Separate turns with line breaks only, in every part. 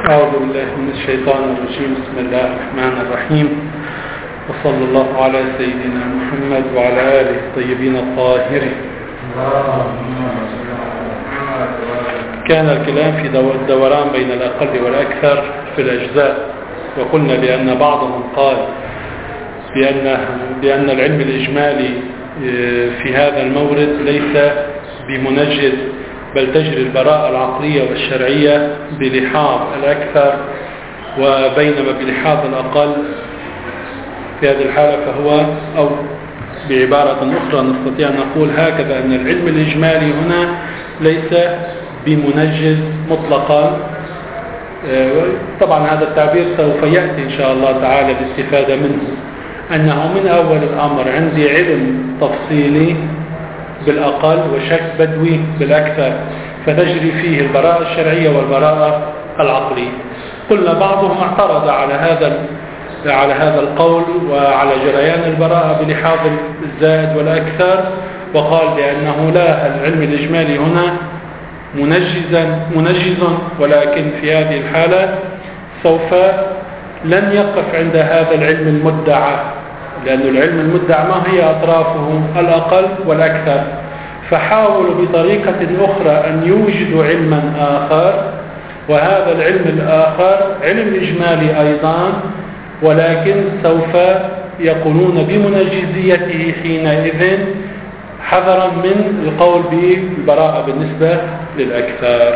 أعوذ بالله من الشيطان الرجيم. بسم الله الرحمن الرحيم، وصلى الله على سيدنا محمد وعلى آله الطيبين الطاهرين. كان الكلام في الدوران بين الأقل والأكثر في الأجزاء، وقلنا بأن بعضهم قال بأن العلم الإجمالي في هذا المورد ليس بمنجز، بل تجري البراءة العقلية والشرعية بلحاظ الأكثر، وبينما بلحاظ الأقل في هذه الحالة فهو، أو بعبارة أخرى نستطيع أن نقول هكذا، أن العلم الإجمالي هنا ليس بمنجز مطلقا. طبعا هذا التعبير سوف يأتي إن شاء الله تعالى الاستفادة منه، أنه من أول الأمر عندي علم تفصيلي بالأقل وشك بدوي بالأكثر، فتجري فيه البراءة الشرعية والبراءة العقلية. قلنا بعضهم اعترض على هذا القول وعلى جريان البراءة بلحاظ الزائد والأكثر، وقال بأنه لا، العلم الإجمالي هنا منجز، ولكن في هذه الحالة سوف لن يقف عند هذا العلم المدعى، لأن العلم المدعى ما هي أطرافه؟ الأقل والأكثر. فحاولوا بطريقة أخرى أن يوجدوا علما آخر، وهذا العلم الآخر علم إجمالي أيضا، ولكن سوف يقولون بمنجزيته حينئذ، حذرا من القول بالبراءة بالنسبة للأكثر.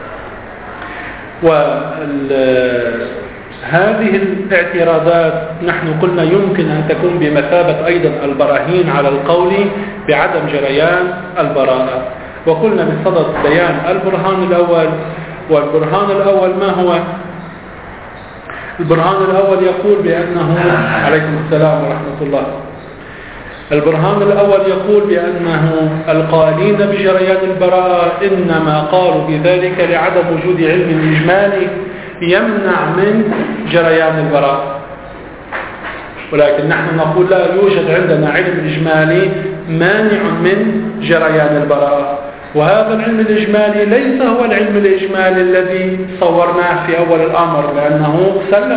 هذه الاعتراضات نحن قلنا يمكن أن تكون بمثابة أيضا البراهين على القول بعدم جريان البراءة، وقلنا بصدد بيان البرهان الأول. والبرهان الأول ما هو؟ البرهان الأول يقول بأنه، عليكم السلام ورحمة الله، البرهان الأول يقول بأنه القائلين بجريان البراءة إنما قالوا بذلك لعدم وجود علم إجمالي يمنع من جريان البراءة، ولكن نحن نقول لا، يوجد عندنا علم إجمالي مانع من جريان البراءة. وهذا العلم الإجمالي ليس هو العلم الإجمالي الذي صورناه في أول الأمر، لأنه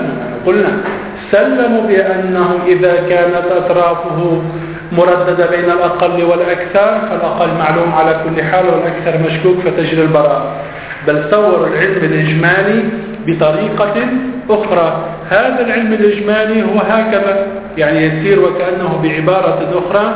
سلموا بأنه إذا كانت أطرافه مرددة بين الأقل والأكثر، فالأقل معلوم على كل حال والأكثر مشكوك فتجري البراءة. بل صوروا العلم الإجمالي بطريقة أخرى. هذا العلم الإجمالي هو هكذا، يعني يسير وكأنه بعبارة أخرى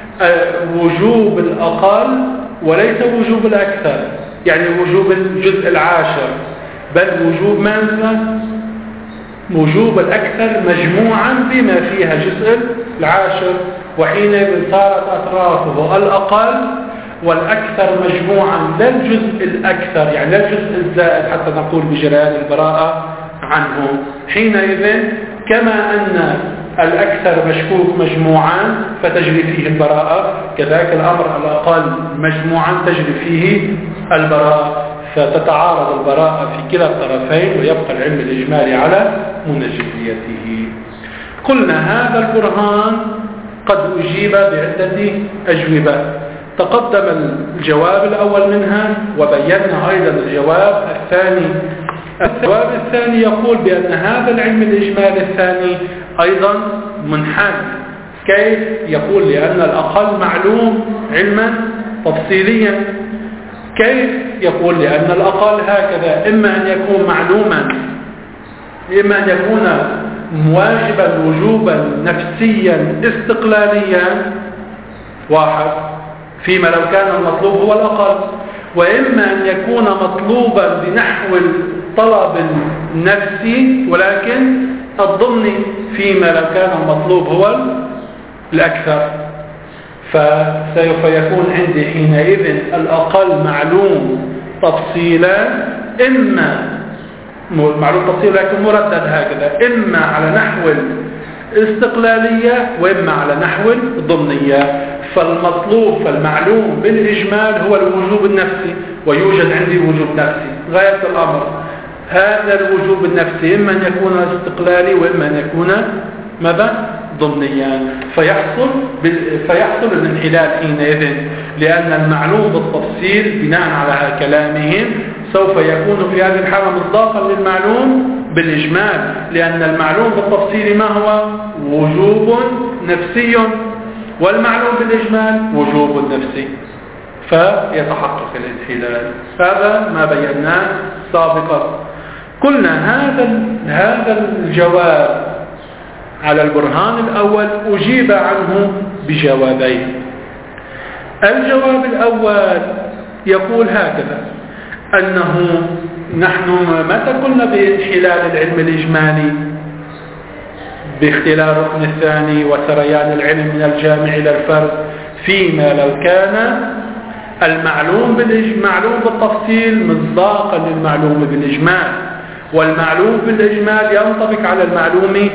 وجوب الأقل وليس وجوب الأكثر، يعني وجوب الجزء العاشر، بل وجوب ماذا؟ وجوب الأكثر مجموعا بما فيها جزء العاشر، وحينئذ صارت أطرافه الأقل والأكثر مجموعا، لا الجزء الأكثر، يعني لا الجزء الزائد حتى نقول بجريان البراءة عنه. حينئذ كما أن الأكثر مشكوك مجموعا فتجري فيه البراءة، كذلك الأمر الأقل مجموعا تجري فيه البراءة، فتتعارض البراءة في كلا الطرفين، ويبقى العلم الإجمالي على منجزيته. قلنا هذا البرهان قد أجيب بعدة أجوبة. تقدم الجواب الأول منها، وبينا أيضا الجواب الثاني. الجواب الثاني يقول بأن هذا العلم الإجمالي الثاني أيضا منحل. كيف؟ يقول لأن الأقل معلوم علما تفصيليا. كيف؟ يقول لأن الأقل هكذا، إما أن يكون معلوما، إما أن يكون واجبا وجوبا نفسيا استقلاليا واحد، فيما لو كان المطلوب هو الأقل، وإما أن يكون مطلوبا بنحو الطلب النفسي ولكن الضمني، فيما لو كان المطلوب هو الأكثر. فسوف يكون عندي حينئذ الأقل معلوم تفصيلا، إما معلوم تفصيل لكن مردد هكذا، إما على نحو الاستقلالية وإما على نحو الضمنية. فالمطلوب فالمعلوم بالإجمال هو الوجوب النفسي، ويوجد عندي وجوب نفسي غاية الأمر. هذا الوجوب النفسي إما أن يكون استقلالي وإما أن يكون ماذا؟ ضمنيا. فيحصل الانحلال حينئذ، لأن المعلوم بالتفصيل بناء على كلامهم سوف يكون في هذه الحالة مصداقا للمعلوم بالإجمال، لأن المعلوم بالتفصيل ما هو؟ وجوب نفسي، والمعلوم بالإجمال وجوب نفسي، فيتحقق الانحلال. هذا ما بيناه سابقا. قلنا هذا الجواب على البرهان الأول أجيب عنه بجوابين. الجواب الأول يقول هكذا، أنه نحن متى قلنا بانحلال العلم الإجمالي باختلال الركن الثاني وسريان العلم من الجامع إلى الفرد، فيما لو كان المعلوم بالتفصيل مصداقا للمعلوم بالإجمال، والمعلوم بالإجمال ينطبق على المعلوم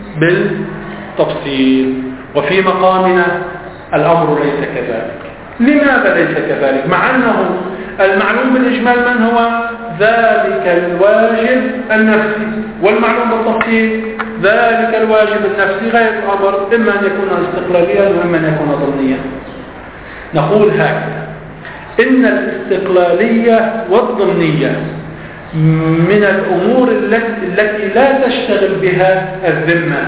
بالتفصيل. وفي مقامنا الأمر ليس كذلك. لماذا ليس كذلك؟ مع أنه المعلوم بالإجمال من هو؟ ذلك الواجب النفسي، والمعلوم بالتفصيل ذلك الواجب النفسي غير الأمر، إما أن يكون استقلاليا وإما أن يكون ضمنيا. نقول هكذا، إن الاستقلالية والضمنية من الأمور التي لا تشتغل بها الذمة.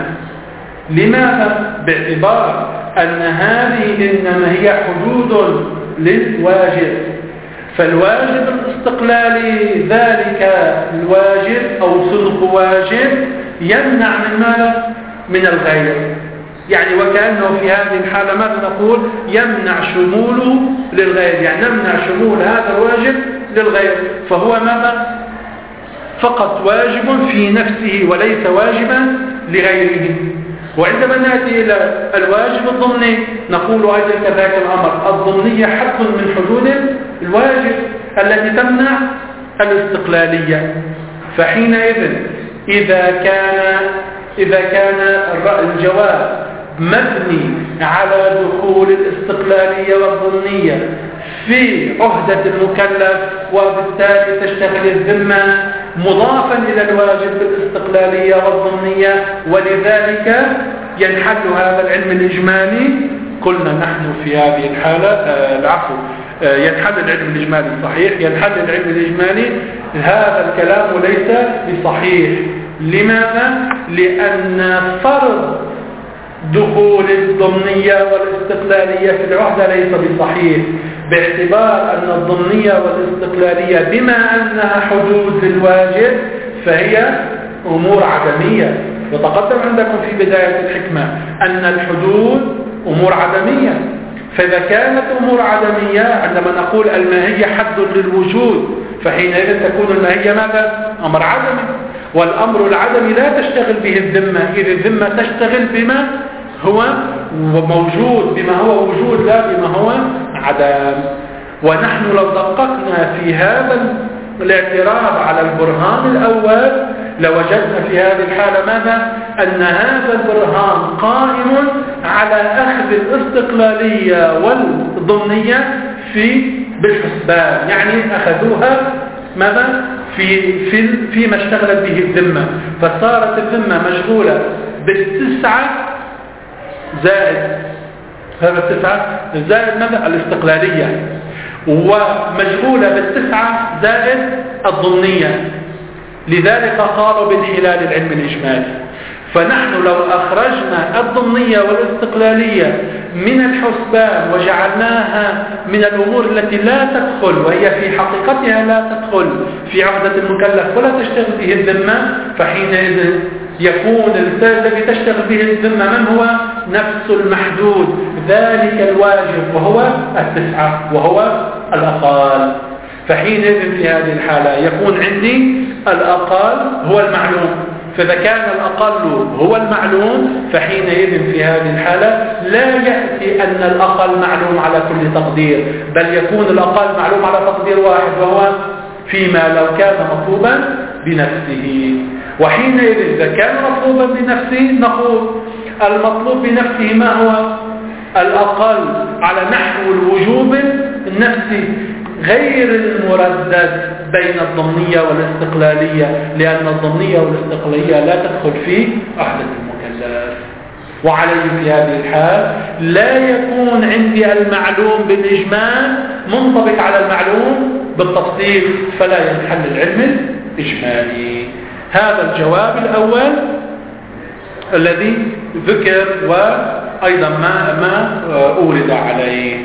لماذا؟ باعتبار أن هذه إنما هي حدود للواجب، فالواجب الاستقلالي ذلك الواجب أو صنف واجب يمنع من ماذا؟ من الغير. يعني وكأنه في هذه الحالة ماذا نقول؟ يمنع شموله للغير، يعني نمنع شمول هذا الواجب للغير، فهو ماذا؟ فقط واجب في نفسه وليس واجبا لغيره. وعندما نأتي إلى الواجب الضمني نقول أيضا كذلك الأمر، الضمنية حد من حدود الواجب التي تمنع الاستقلالية. فحينئذ إذا كان الجواب مبني على دخول الاستقلالية والضمنية في عهدة المكلف، وبالتالي تشتغل الذمة مضافا إلى الواجب بالاستقلالية والضمنية، ولذلك ينحل هذا العلم الإجمالي. قلنا نحن في هذه الحالة ينحل العلم الإجمالي صحيح، ينحل العلم الإجمالي. هذا الكلام ليس بصحيح. لماذا؟ لأن فرض دخول الضمنية والاستقلالية في العهدة ليس بصحيح، باعتبار أن الضمنية والاستقلالية بما أنها حدود للواجب فهي أمور عدمية. وتقدم عندكم في بداية الحكمة أن الحدود أمور عدمية، فإذا كانت أمور عدمية عندما نقول الماهية حد للوجود، فحينئذ تكون الماهية ماذا؟ أمر عدمي، والأمر العدمي لا تشتغل به الذمة، إذ الذمة تشتغل بما هو موجود، بما هو وجود لا بما هو عدم. ونحن لو دققنا في هذا الاعتراض على البرهان الأول لوجدنا في هذه الحالة ماذا؟ أن هذا البرهان قائم على أخذ الاستقلالية والضمنية بالحسبان، يعني أخذوها ماذا؟ فيما اشتغلت به الذمة، فصارت الذمة مشغولة بالتسعة زائد هذا التسعة زائد ماذا؟ الاستقلالية، ومشغولة بالتسعة زائد الضمنية. لذلك قالوا بانحلال العلم الإجمالي. فنحن لو أخرجنا الضمنية والاستقلالية من الحسبان وجعلناها من الأمور التي لا تدخل، وهي في حقيقتها لا تدخل في عهدة المكلف ولا تشتغل به الذمة، فحينئذ يكون الذي تشتغل به الذمة من هو؟ نفس المحدود، ذلك الواجب وهو التسعة وهو الأقل. فحينئذ في هذه الحالة يكون عندي الأقل هو المعلوم، فإذا كان الأقل هو المعلوم فحينئذ في هذه الحالة لا يأتي أن الأقل معلوم على كل تقدير، بل يكون الأقل معلوم على تقدير واحد، وهو فيما لو كان مطلوبا بنفسه. وحينئذ إذا كان مطلوبا بنفسه نقول المطلوب بنفسه ما هو؟ الأقل على نحو الوجوب النفسي غير المردد بين الضمنية والاستقلالية، لأن الضمنية والاستقلالية لا تدخل في عهدة المكلف. وعليه في هذه الحال لا يكون عندي المعلوم بالإجمال منطبق على المعلوم بالتفصيل فلا ينحل العلم الإجمالي. هذا الجواب الأول الذي ذكر وأيضا ما أورد عليه.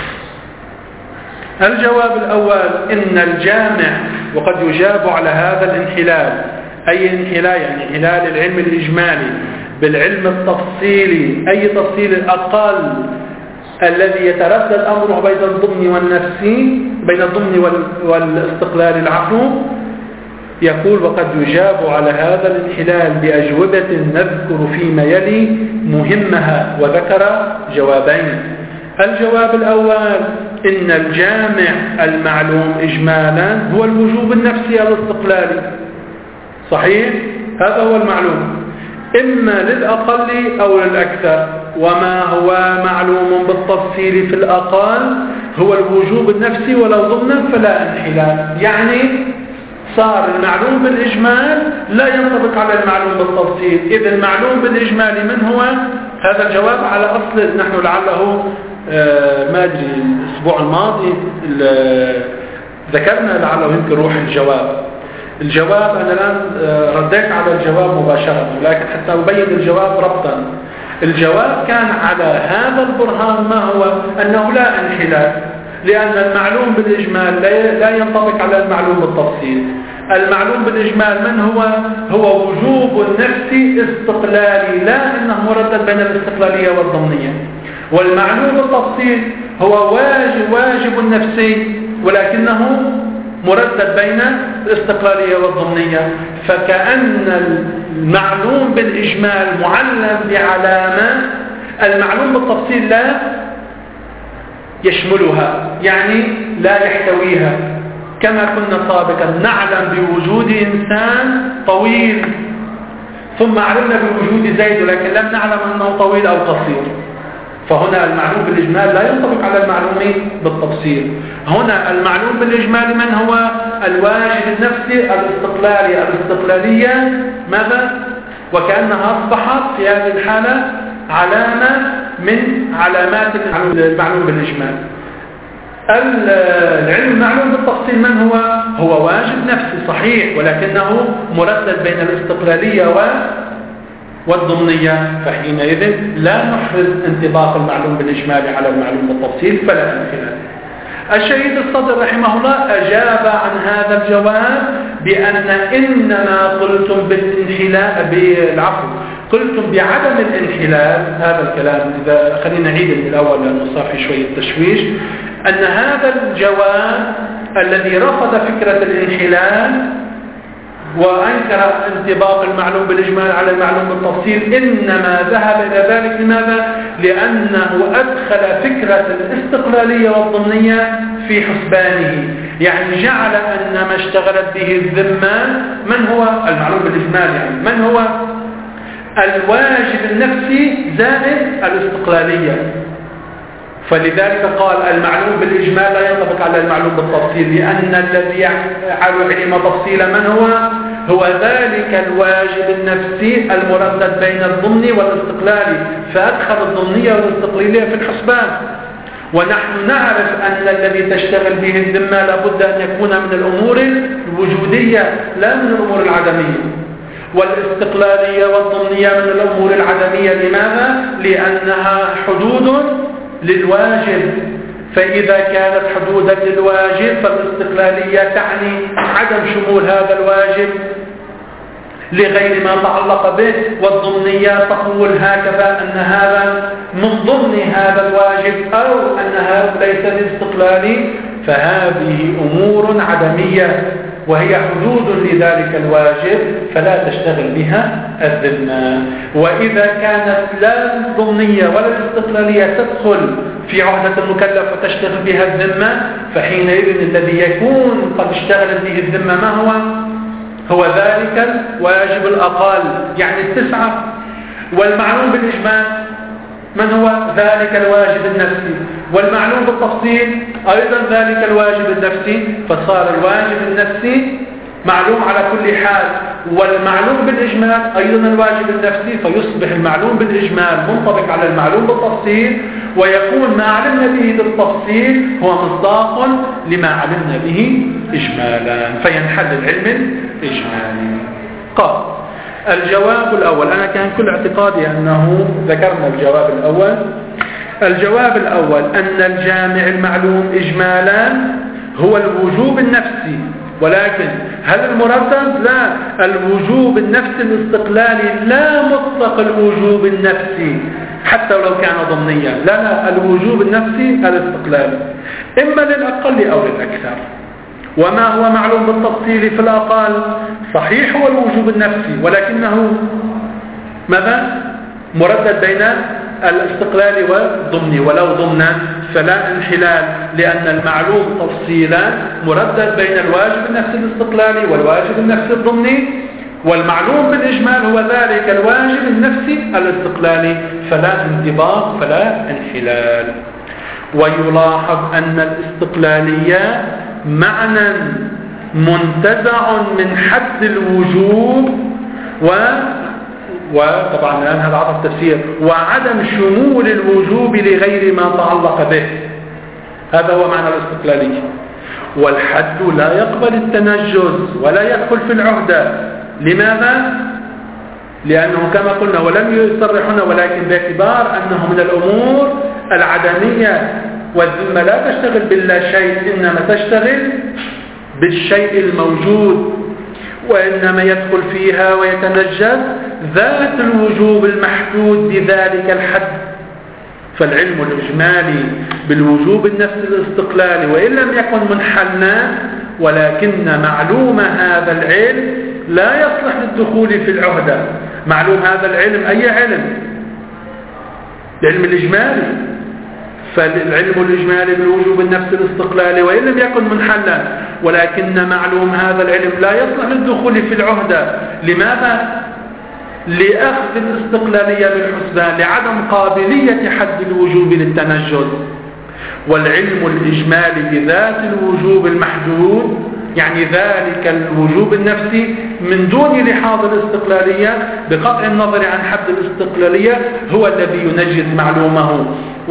الجواب الأول إن الجامع، وقد يجاب على هذا الانحلال، أي انحلال يعني انحلال العلم الإجمالي بالعلم التفصيلي، أي تفصيل الأقل الذي يتردد أمره بين الضمن والنفسي، بين الضمن والاستقلال العقل. يقول وقد يجاب على هذا الانحلال بأجوبة نذكر فيما يلي مهمها، وذكر جوابين. الجواب الأول إن الجامع المعلوم إجمالا هو الوجوب النفسي الاستقلالي، صحيح؟ هذا هو المعلوم إما للأقل أو للأكثر، وما هو معلوم بالتفصيل في الأقل هو الوجوب النفسي ولو ضمنا فلا انحلال. يعني صار المعلوم بالإجمال لا ينطبق على المعلوم بالتفصيل. إذا المعلوم بالإجمال من هو؟ هذا الجواب على أصل نحن لعله ما أدري الأسبوع الماضي ذكرنا لعله يمكن روح الجواب أنا الآن رديت على الجواب مباشرة، لكن حتى أبين الجواب ربطا. الجواب كان على هذا البرهان ما هو؟ أنه لا انحلال، لأن المعلوم بالإجمال لا ينطبق على المعلوم بالتفصيل. المعلوم بالإجمال من هو؟ هو وجوب النفس استقلالي، لا أنه مردد بين الاستقلالية والضمنية. والمعلوم بالتفصيل هو واجب النفسي ولكنه مردد بين الاستقلالية والضمنية. فكأن المعلوم بالإجمال معلم بعلامة المعلوم بالتفصيل لا يشملها، يعني لا يحتويها. كما كنا سابقا نعلم بوجود إنسان طويل ثم علمنا بوجود زيد، ولكن لم نعلم أنه طويل أو قصير. فهنا المعلوم بالإجمال لا ينطبق على المعلوم بالتفصيل. هنا المعلوم بالإجمال من هو؟ الواجب النفسي الاستقلالي، الاستقلالية ماذا؟ وكأنها أصبحت في هذه الحالة علامة من علامات المعلوم بالإجمال. العلم المعلوم بالتفصيل من هو؟ هو واجب نفسي صحيح، ولكنه مردد بين الاستقلالية والضمنية، فحينئذ لا نحرز انطباق المعلوم بالإجمال على المعلوم بالتفصيل فلا انحلال. الشهيد الصدر رحمه الله أجاب عن هذا الجواب بأن إنما قلتم قلتم بعدم الانحلال. هذا الكلام إذا خلينا نعيد من الأول لأنه صار في شوية تشويش. أن هذا الجواب الذي رفض فكرة الانحلال وأنكر انطباق المعلوم بالإجمال على المعلوم بالتفصيل إنما ذهب إلى ذلك. لماذا؟ لأنه أدخل فكرة الاستقلالية والضمنية في حسبانه، يعني جعل أن ما اشتغلت به الذمة من هو المعلوم بالإجمال، يعني من هو الواجب النفسي زائد الاستقلالية. فلذلك قال المعلوم بالإجمال لا ينطبق على المعلوم بالتفصيل، لأن الذي علم تفصيل من هو ذلك الواجب النفسي المردد بين الضمن والاستقلالي، فأدخل الضمنية والاستقلالية في الحسبان. ونحن نعرف أن الذي تشتغل به الذمة لابد أن يكون من الأمور الوجودية لا من الأمور العدمية، والاستقلالية والضمنية من الأمور العدمية. لماذا؟ لأنها حدود للواجب، فإذا كانت حدودا للواجب فالاستقلالية تعني عدم شمول هذا الواجب لغير ما تعلق به، والضمنية تقول هكذا أن هذا من ضمن هذا الواجب أو أن هذا ليس الاستقلالي. فهذه أمور عدمية وهي حدود لذلك الواجب فلا تشتغل بها الذمة. وإذا كانت لا الضمنية ولا الاستقلالية تدخل في عهدة المكلف وتشتغل بها الذمة، فحينئذ الذي يكون قد اشتغلت به الذمة ما هو ذلك الواجب الأقل، يعني 9. والمعلوم بالإجمال من هو ذلك الواجب النفسي، والمعلوم بالتفصيل أيضا ذلك الواجب النفسي. فصار الواجب النفسي معلوم على كل حال، والمعلوم بالإجمال أيضا الواجب النفسي، فيصبح المعلوم بالإجمال منطبق على المعلوم بالتفصيل، ويكون ما علمنا به بالتفصيل هو مصداق لما علمنا به إجمالا، فينحل العلم الإجمالي. قال الجواب الأول، أنا كان كل اعتقادي أنه ذكرنا الجواب الأول. الجواب الأول أن الجامع المعلوم إجمالا هو الوجوب النفسي، ولكن هل المردد؟ لا، الوجوب النفسي الاستقلالي لا مطلق الوجوب النفسي حتى لو كان ضمنيا، لا، الوجوب النفسي الاستقلالي إما للأقل أو للأكثر. وما هو معلوم بالتفصيل في الأقل صحيح هو الوجوب النفسي، ولكنه ماذا؟ مردد بين الاستقلال والضمني، ولو ضمنا فلا انحلال، لأن المعلوم تفصيلا مردد بين الواجب النفسي الاستقلالي والواجب النفسي الضمني، والمعلوم بالإجمال هو ذلك الواجب النفسي الاستقلالي، فلا انطباق فلا انحلال. ويلاحظ أن الاستقلالية معنى منتزع من حد الوجوب وطبعا الآن هذا عطف تفسير، وعدم شمول الوجوب لغير ما تعلق به، هذا هو معنى الاستقلالية. والحد لا يقبل التنجز ولا يدخل في العهدة. لماذا؟ لأنه كما قلنا ولم يصرحنا، ولكن باعتبار أنه من الأمور العدمية، والذمة لا تشتغل باللا شيء، إنما تشتغل بالشيء الموجود، وإنما يدخل فيها ويتنجز ذات الوجوب المحدود بذلك الحد. فالعلم الإجمالي بالوجوب النفسي الاستقلالي وإن لم يكن منحلا، ولكن معلوم هذا العلم لا يصلح للدخول في العهدة. معلوم هذا العلم أي علم؟ العلم الإجمالي. فالعلم الإجمالي بالوجوب النفسي الاستقلالي وإن لم يكن منحلا، ولكن معلوم هذا العلم لا يصلح للدخول في العهدة. لماذا؟ لأخذ الاستقلالية بالحسبان، لعدم قابلية حد الوجوب للتنجز. والعلم الإجمالي بذات الوجوب المحدود، يعني ذلك الوجوب النفسي من دون لحاظ الاستقلالية بقطع النظر عن حد الاستقلالية، هو الذي ينجز معلومه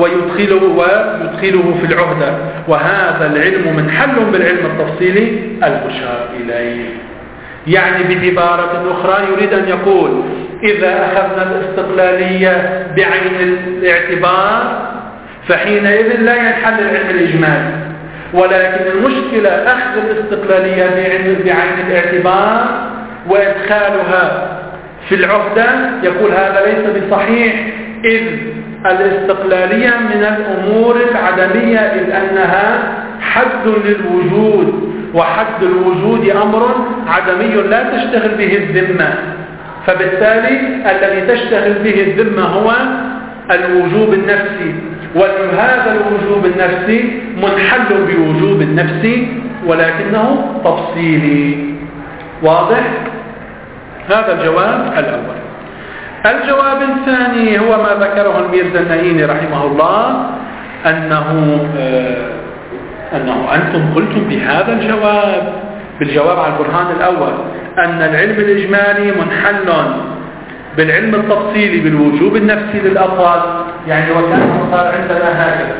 ويدخله في العهدة. وهذا العلم منحل بالعلم التفصيلي المشار إليه. يعني بعبارة أخرى يريد أن يقول إذا أخذنا الاستقلالية بعين الاعتبار فحينئذ لا ينحل العلم الإجمالي، ولكن المشكلة أخذ الاستقلالية بعين الاعتبار وإدخالها في العهدة، يقول هذا ليس بصحيح، إذ الاستقلالية من الأمور العدمية، إذ أنها حد للوجود، وحد الوجود أمر عدمي لا تشتغل به الذمة، فبالتالي الذي تشتغل به الذمة هو الوجوب النفسي، وهذا الوجوب النفسي منحل بوجوب النفسي ولكنه تفصيلي. واضح؟ هذا الجواب الأول. الجواب الثاني هو ما ذكره الميرزا النعيمي رحمه الله، أنه أنتم قلتم بهذا الجواب، بالجواب على البرهان الأول، أن العلم الإجمالي منحل بالعلم التفصيلي بالوجوب النفسي للأقل، يعني وكان صار عندنا هكذا.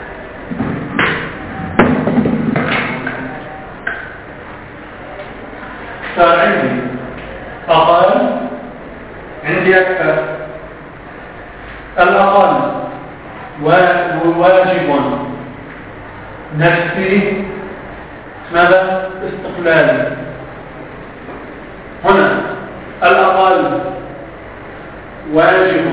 صار عندي أقل، عندي أكثر. الأقل واجب نفسي ماذا؟ استقلالي. هنا الأقل واجب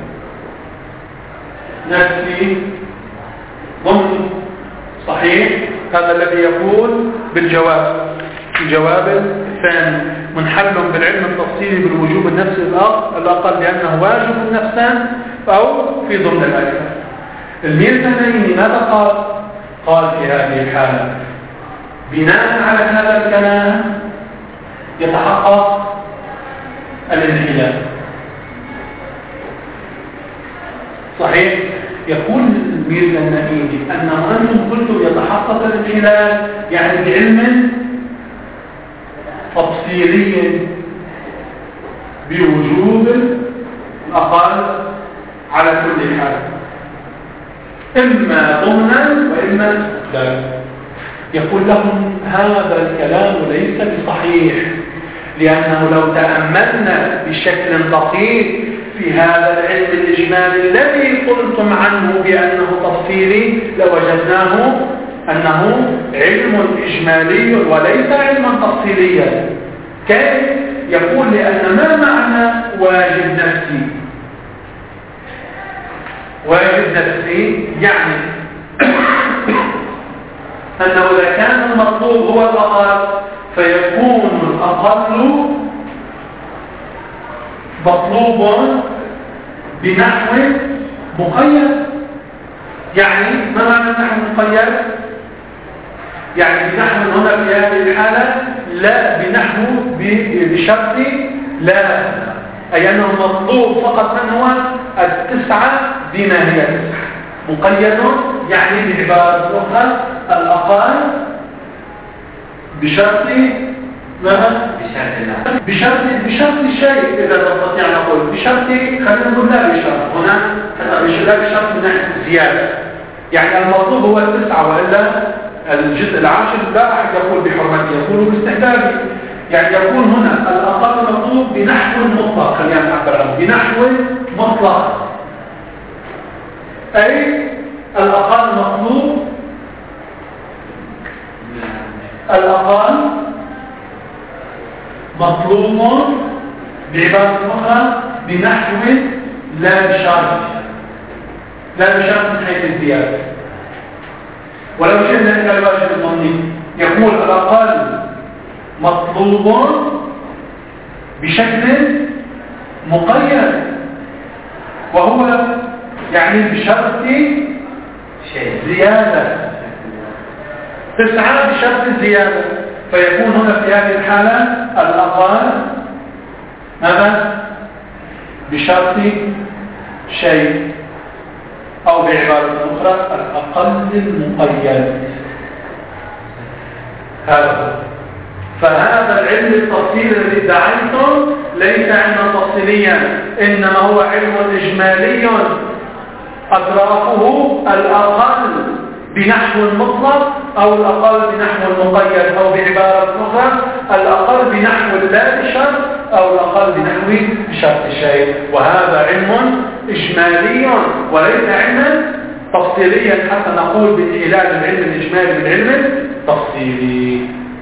نفسي ضمني. صحيح؟ هذا الذي يقول بالجواب. الجواب الثاني منحل بالعلم التفصيلي بالوجوب النفسي الأقل لأنه واجب نفسا أو في ضمن الأكثر. الميرزا النعيمي ماذا قال؟ قال في هذه الحالة بناء على هذا الكلام يتحقق الانحلال. صحيح؟ يقول الميرزا النعيمي أنه أنتم قلتم يتحقق الانحلال يعني بعلم تفصيلي بوجوب الأقل على كل حال، إما ضمنا وإما لا. يقول لهم هذا الكلام ليس بصحيح، لأنه لو تأملنا بشكل دقيق في هذا العلم الإجمالي الذي قلتم عنه بأنه تفصيلي لوجدناه أنه علم إجمالي وليس علما تفصيليا. كيف؟ يقول لأن ما معنى واجب نفسي؟ واجب نفسي يعني أنه إذا كان المطلوب هو الأقل فيكون الأقل مطلوب بنحو مقيد. يعني ما معنى النحو المقيد؟ يعني بنحو هنا في هذه الحالة لا بنحو بشرط لا، أي أنه مطلوب فقط من هو 9 بما هي 9 مقيد، يعني بعبارة أخرى الأقل بشرط ماذا؟ بشرط شيء. إذا نستطيع نقول بشرط، خلينا نقول لا بشرط هنا، لا بشرط من ناحية الزيادة. يعني المطلوب هو 9 وإلا الجزء العاشر لا أحد يقول بحرمته، يقول باستحبابه. يعني يكون هنا الأقل مطلوب بنحو مطلق، خلينا نعبر عنه بنحو مطلق، أي الأقل مطلوب بعبارة أخرى بنحو لا بشرط، لا بشرط من حيث الزيادة. ولو شئنا إلى الواجب الضمني يقول الأقل مطلوب بشكل مقيد، وهو يعني بشرط زيادة 9 بشرط الزيادة، فيكون هنا في هذه الحالة الأقل ماذا؟ بشرط شيء، أو بعبارة أخرى الأقل المقيد. هذا فهذا العلم التفصيلي الذي ادعيته ليس علما تفصيليا، إنما هو علم إجمالي أطرافه الأقل بنحو مطلق، أو الأقل بنحو مقيد، أو بعبارة أخرى الأقل بنحو لا بشرط، أو الأقل بنحو بشرط شيء. وهذا علم إجمالي وليس علما تفصيليا حتى نقول بانحلال العلم الإجمالي بالعلم التفصيلي.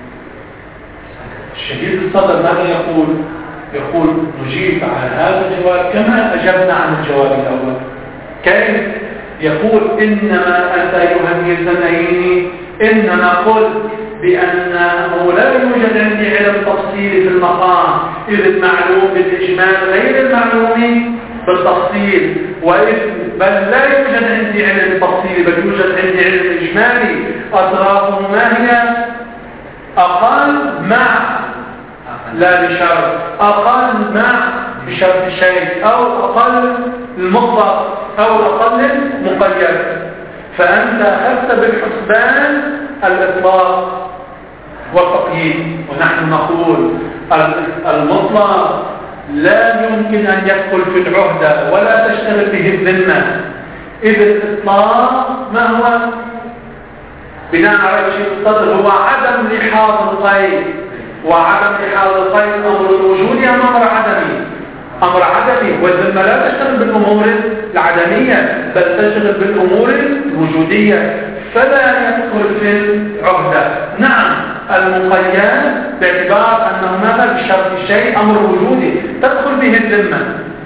الشديد الصدر ماذا يقول؟ يقول نجيب على هذا الجواب كما أجبنا عن الجواب الأول. كيف؟ يقول إنما أنت أيها الزميل إنما قلت بأنه لا يوجد عندي علم تفصيلي في المقام، إذ المعلوم بالإجمال غير المعلوم بالتفصيل، بل لا يوجد عندي علم تفصيلي، بل يوجد عندي علم إجمالي أطرافه ما هي؟ أقل مع لا بشرط، أقل مع بشرط شيء، أو أقل المطلق، أو أقل مقيد. فأنت أخذت بالحسبان الإطلاق والتقييد، ونحن نقول المطلق لا يمكن أن يدخل في العهدة ولا تشتغل به الذمة، إذ الإطلاق ما هو؟ بناء على شيء الصدر هو عدم لحاظ القيد، وعدم لحاظ القيد أمر الوجود أم أمر عدمي؟ أمر عدمي، والذمة لا تشتغل بالأمور العدمية بل تشتغل بالأمور الوجودية، فلا يدخل في العهدة. نعم المقيد باعتبار أنه ماذا؟ بشرط الشيء أمر وجودي تدخل به الذمة،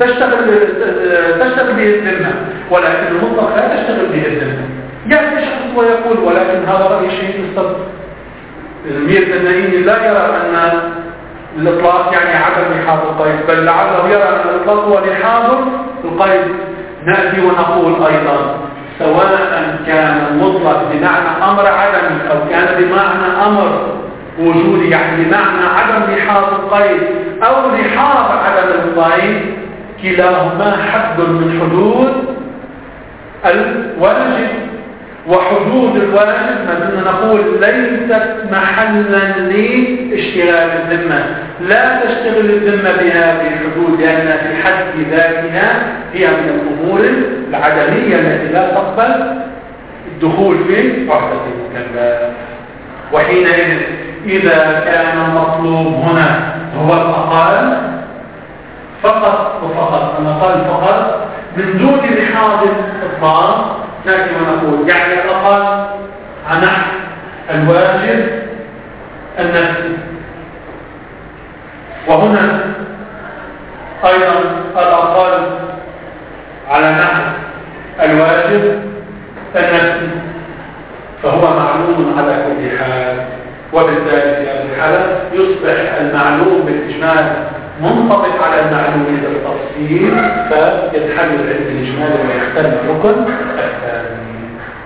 تشتغل به الذمة، ولكن المطلق لا تشتغل به الذمة. يأتي شخص ويقول ولكن هذا رأي شيء الصدر، المير النائي لا يرى أن الإطلاق يعني عدم لحاظ القيد، بل لعله يرى أن الإطلاق هو لحاظ القيد. نأتي ونقول أيضا سواء كان المطلق بمعنى أمر عدمي أو كان بمعنى أمر وجودي، يعني بمعنى عدم لحاظ القيد أو لحاظ عدم القيد، كلاهما حد من حدود الواجب. وحدود الواجب ما زلنا نقول ليست محلا لاشتغال الذمة، لا تشتغل الذمة بهذه الحدود، لأن في حد ذاتها هي من الأمور العدمية التي لا تقبل الدخول في عهدة المكلف. وحينئذ إذا كان المطلوب هنا هو الأقل فقط وفقط، الأقل فقط من دون لحاظ الإطلاق، نأتي ونقول يعني الأقل عن الواجب النفسي. وهنا أيضا الأقل على نحو الواجب النفسي، فهو معلوم على كل حال. وبالتالي في هذه الحالة يصبح المعلوم بالإجمال منطبق على المعلوم بالتفصيل، فيتحل العلم الإجمالي ويختل الركن الثاني.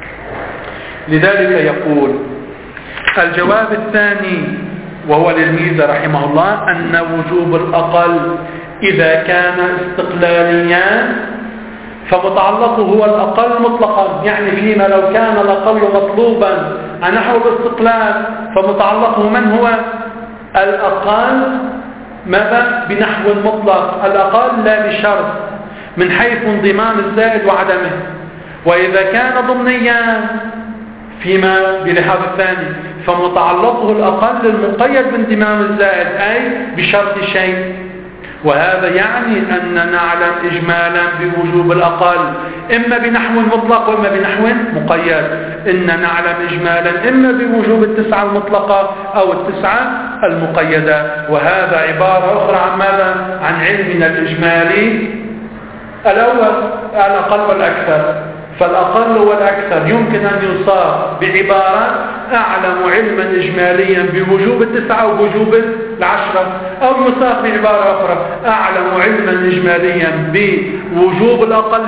لذلك يقول الجواب الثاني وهو للميزة رحمه الله أن وجوب الأقل إذا كان استقلاليا فمتعلقه هو الأقل مطلقا، يعني فيما لو كان الأقل مطلوبا عن نحو الاستقلال فمتعلقه من هو الأقل ماذا بنحو مطلق، الأقل لا بشرط من حيث انضمام الزائد وعدمه. وإذا كان ضمنيا فيما بلحاظ الثاني فمتعلقه الأقل المقيد بانضمام الزائد أي بشرط شيء. وهذا يعني أن نعلم إجمالا بوجوب الأقل إما بنحو مطلق وإما بنحو مقيد. إن نعلم إجمالا إما بوجوب التسعة المطلقة أو التسعة المقيدة. وهذا عبارة أخرى عن ماذا؟ عن علمنا الإجمالي الأول الأقل والأكثر. فالأقل والأكثر يمكن أن يصار بعبارة أعلم علما إجماليا بوجوب التسعة وبوجوب العشرة، أو يصار بعبارة أخرى أعلم علما إجماليا بوجوب الأقل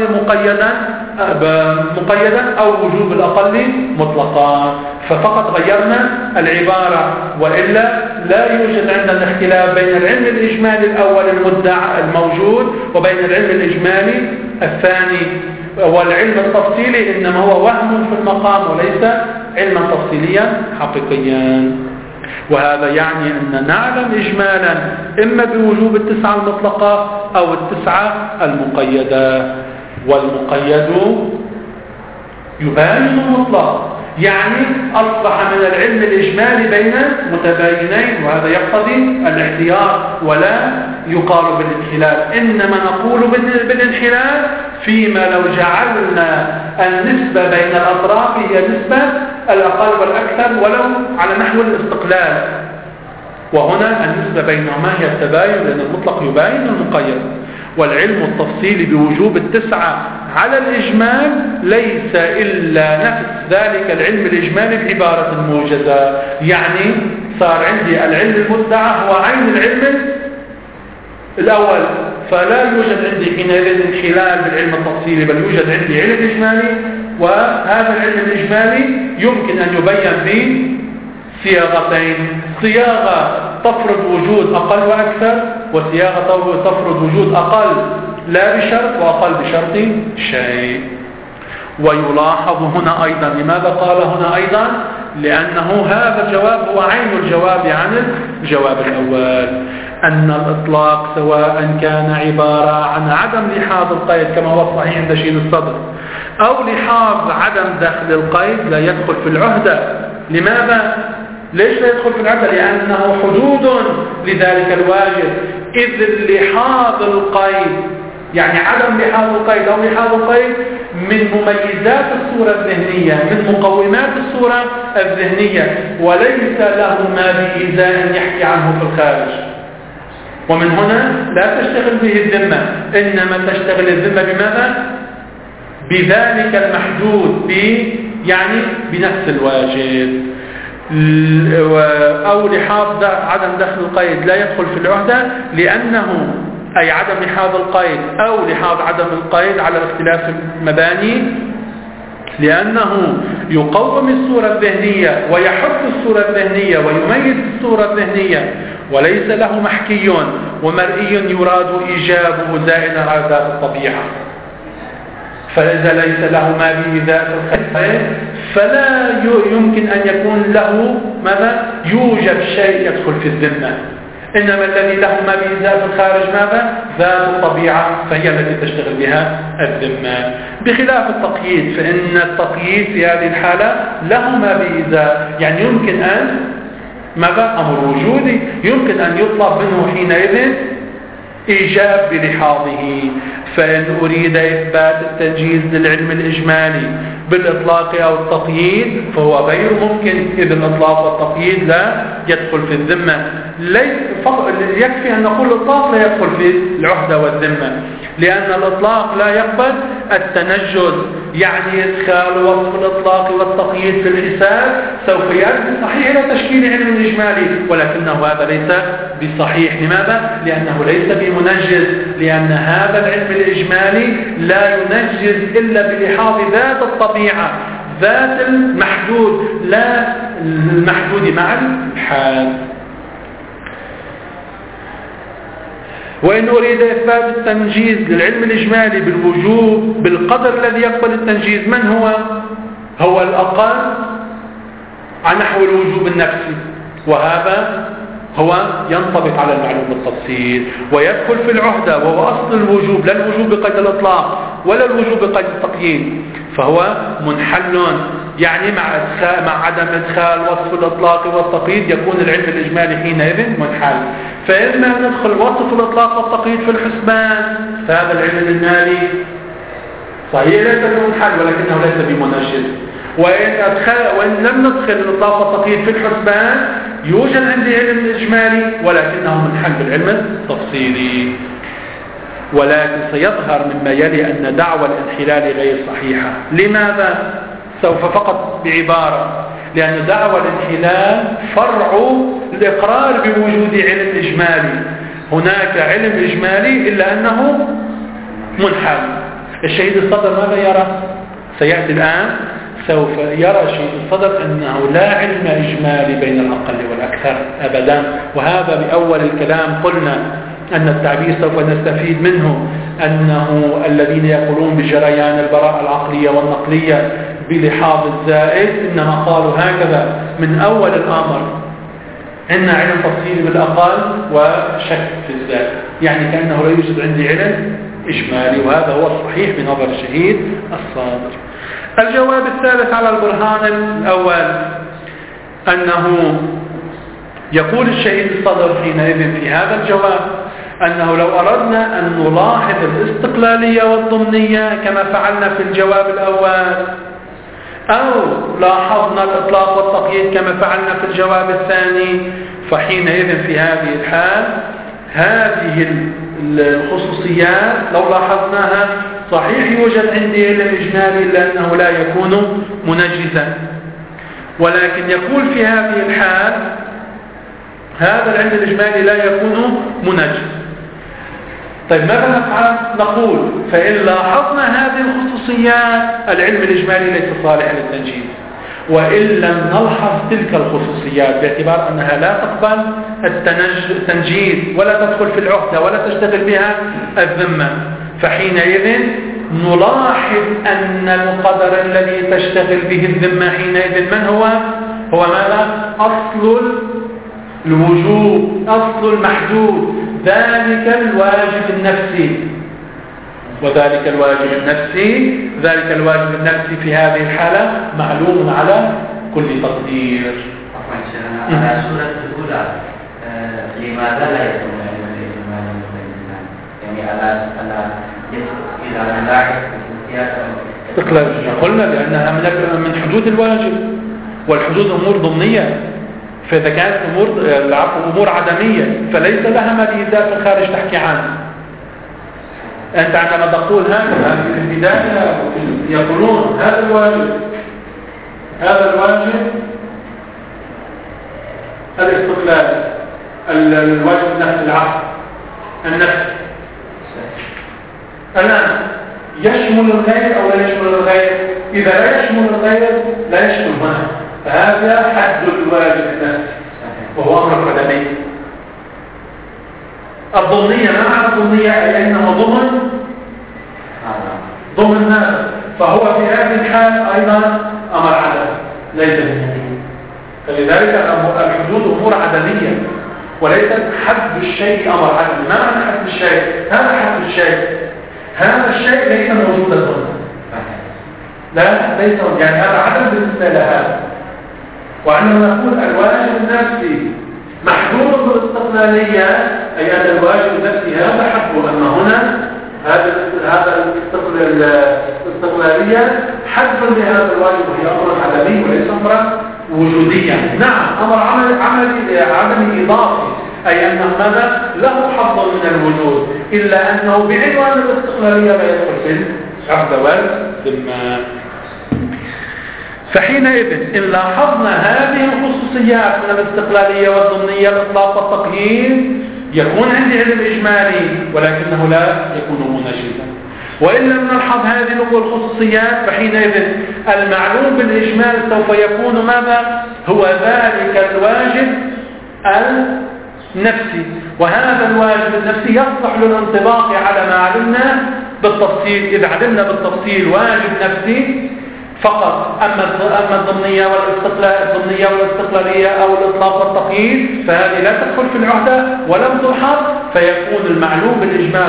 مقيدا أو وجوب الأقل مطلقا. ففقط غيرنا العبارة، وإلا لا يوجد عندنا اختلاف بين العلم الإجمالي الأول المدعى الموجود وبين العلم الإجمالي الثاني. والعلم التفصيلي إنما هو وهم في المقام وليس علما تفصيليا حقيقيا. وهذا يعني أن نعلم إجمالا إما بوجوب التسعة المطلقة أو التسعة المقيدة. والمقيد يباين المطلق، يعني أصبح من العلم الإجمالي بين متباينين، وهذا يقتضي الاحتياط ولا يقال بالانحلال. إنما نقول بالانحلال فيما لو جعلنا النسبة بين الأطراف هي نسبة الأقل والأكثر ولو على نحو الاستقلال. وهنا النسبة بينهما هي التباين، لأن المطلق يباين المقيد. والعلم التفصيلي بوجوب التسعة على الإجمال ليس إلا نفس ذلك العلم الإجمالي بعبارة موجزة. يعني صار عندي العلم المدعى هو عين العلم الأول، فلا يوجد عندي حينئذ انحلال بالعلم التفصيلي، بل يوجد عندي علم إجمالي، وهذا العلم الإجمالي يمكن أن يبين بصياغتين: صياغة تفرض وجود أقل وأكثر، وصياغة تفرض وجود أقل لا بشرط وأقل بشرط شيء. ويلاحظ هنا أيضا، لماذا قال هنا أيضا؟ لأنه هذا الجواب هو عين الجواب عن الجواب الأول، أن الإطلاق سواء كان عبارة عن عدم لحاظ القيد كما هو الصحيح عند شين الصدر أو لحاظ عدم دخل القيد لا يدخل في العهدة. لماذا؟ ليش لا يدخل في العهدة؟ لأنه حدود لذلك الواجب، إذ لحاظ القيد يعني عدم لحاظ القيد أو لحاظ القيد من مميزات الصورة الذهنية، من مقومات الصورة الذهنية، وليس له ما بإزاء يحكي عنه في الخارج. ومن هنا لا تشتغل به الذمة، إنما تشتغل الذمة بماذا؟ بذلك المحدود يعني بنفس الواجب. أو لحاظ عدم دخل القيد لا يدخل في العهدة، لأنه أي عدم لحاظ القيد أو لحاظ عدم القيد على اختلاف المباني، لأنه يقوم الصورة الذهنية ويحط الصورة الذهنية ويميز الصورة الذهنية، وليس له محكي ومرئي يراد إيجابه زائدا على ذات الطبيعة. فإذا ليس له ما به ذات الخير فلا يمكن أن يكون له ماذا؟ يوجب شيء يدخل في الذمة. إنما الذي له ميزات في الخارج ماذا؟ ذات الطبيعة، فهي التي تشتغل بها الذمة. بخلاف التقييد، فإن التقييد في هذه الحالة له ميزات، يعني يمكن أن ماذا؟ أمر وجودي، يمكن أن يطلب منه حينئذ إيجاب بلحاظه. فإن أريد إثبات التنجيز للعلم الإجمالي بالإطلاق أو التقييد فهو غير ممكن، إذ الإطلاق والتقييد لا يدخل في الذمة. يكفي أن نقول الإطلاق لا يدخل في العهدة والذمة، لأن الإطلاق لا يقبل التنجز، يعني إدخال وصف الإطلاق والتقييد في الحساب سوف يؤدي صحيح إلى تشكيل علم إجمالي، ولكنه هذا ليس بصحيح. لماذا؟ لأنه ليس بمنجز، لأن هذا العلم الإجمالي لا ينجز إلا بلحاظ ذات الطبيعة، ذات المحدود، لا المحدود مع الحال. وإن أريد إثبات التنجيز للعلم الإجمالي بالوجوب بالقدر الذي يقبل التنجيز، من هو الأقل عن نحو الوجوب النفسي، وهذا هو ينطبق على المعلوم بالتفصيل ويدخل في العهدة، وهو أصل الوجوب، لا الوجوب بقيد الإطلاق ولا الوجوب بقيد التقييد، فهو منحل، يعني مع عدم إدخال وصف الإطلاق والتقييد يكون العلم الإجمالي حينئذ منحل. فإما ندخل وصف الإطلاق والتقييد في الحسبان فهذا العلم الإجمالي صحيح ليس بمنحل ولكنه ليس بمنجز، وإن لم ندخل الإطلاق والتقييد في الحسبان يوجد عندي علم إجمالي ولكنه منحل بالعلم التفصيلي. ولكن سيظهر مما يلي أن دعوى الانحلال غير صحيحة. لماذا؟ سوف فقط بعبارة، لأن دعوى الانحلال فرع الإقرار بوجود علم إجمالي. هناك علم إجمالي إلا أنه منحل. الشهيد الصدر ماذا يرى؟ سيأتي الآن، سوف يرى الشهيد الصدر أنه لا علم إجمالي بين الأقل والأكثر أبدا. وهذا بأول الكلام قلنا أن التعبير سوف نستفيد منه أنه الذين يقولون بجريان البراءة العقلية والنقلية بلحاظ الزائد إنما قالوا هكذا من أول الأمر، إن علم تفصيلي بالأقل وشك في الزائد، يعني كأنه لا يوجد عندي علم إجمالي، وهذا هو الصحيح بنظر الشهيد الصادر. الجواب الثالث على البرهان الأول أنه يقول الشهيد الصدر حينئذ في هذا الجواب أنه لو أردنا أن نلاحظ الاستقلالية والضمنية كما فعلنا في الجواب الأول، أو لاحظنا الإطلاق والتقييد كما فعلنا في الجواب الثاني، فحينئذ في هذه الحال هذه الخصوصيات لو لاحظناها صحيح يوجد عندي علم إجمالي لأنه لا يكون منجزا، ولكن يقول في هذه الحال هذا العلم الإجمالي لا يكون منجز. طيب ماذا نفعل؟ نقول فإن لاحظنا هذه الخصوصيات العلم الإجمالي ليس صالح للتنجيز، وإن لم نلحظ تلك الخصوصيات باعتبار أنها لا تقبل التنجيز ولا تدخل في العهدة ولا تشتغل بها الذمة، فحينئذ نلاحظ أن القدر الذي تشتغل به الذمة حينئذ من هو؟ هو ماذا؟ أصل الوجوب، أصل المحدود، ذلك الواجب النفسي. وذلك الواجب النفسي، ذلك الواجب النفسي في هذه الحالة معلوم على كل تقدير.
على سورة الأولى لماذا لا يكون يعني على إذا نلاحظ
قلنا لأنها من حدود الواجب، والحدود أمور ضمنية، فإذا كانت أمور عدمية فليس لها ميزات في الخارج تحكي عنها. أنت عندما تقول هذا في البداية يقولون هذا الواجب الاستقلال، الواجب نفس العقل النفس الآن يشمل الغير أو لا يشمل الغير؟ إذا لا يشمل الغير لا يشمل هنا، فهذا حد الواجب النفسي وهو أمر عدمي. الضمنية ما معنى الضمنية؟ أي أنه ضمن هذا، فهو في هذه الحال أيضا أمر عدم ليس بالحدود. فلذلك الحدود أمور عدمية، وليس حد الشيء أمر عدمي. ما معنى حد الشيء؟ هذا حد الشيء، هذا الشيء ليس موجودا هنا، لا ليس، يعني هذا عدم بالنسبة لهذا. وعندما نقول الواجب النفسي محدود بالاستقلالية، أي أن الواجب النفسي هذا حده، أما هنا هذا الاستقلالية حد لهذا الواجب، وهي أمر عدمي وليس أمرا وجوديا. نعم أمر عدمي إضافي، أي أن ماذا له حظ من الوجود، إلا أنه بعنوان الاستقلالية لا يدخل في العقد والذمة. فحينئذ إن لاحظنا هذه الخصوصيات من الاستقلالية والضمنية الإطلاق والتقييد، يكون عندي علم إجمالي ولكنه لا يكون منجزا. وإن لم نلحظ هذه الخصوصيات فحينئذ المعلوم بالإجمال سوف يكون ماذا؟ هو ذلك الواجب النفسي، وهذا الواجب النفسي يصلح للانطباق على ما علمنا بالتفصيل. إذا علمنا بالتفصيل واجب نفسي فقط، أما الضمنية والاستقلالية أو الإطلاق والتقييد فهذه لا تدخل في العهدة ولم تلحظ، فيكون المعلوم بالإجمال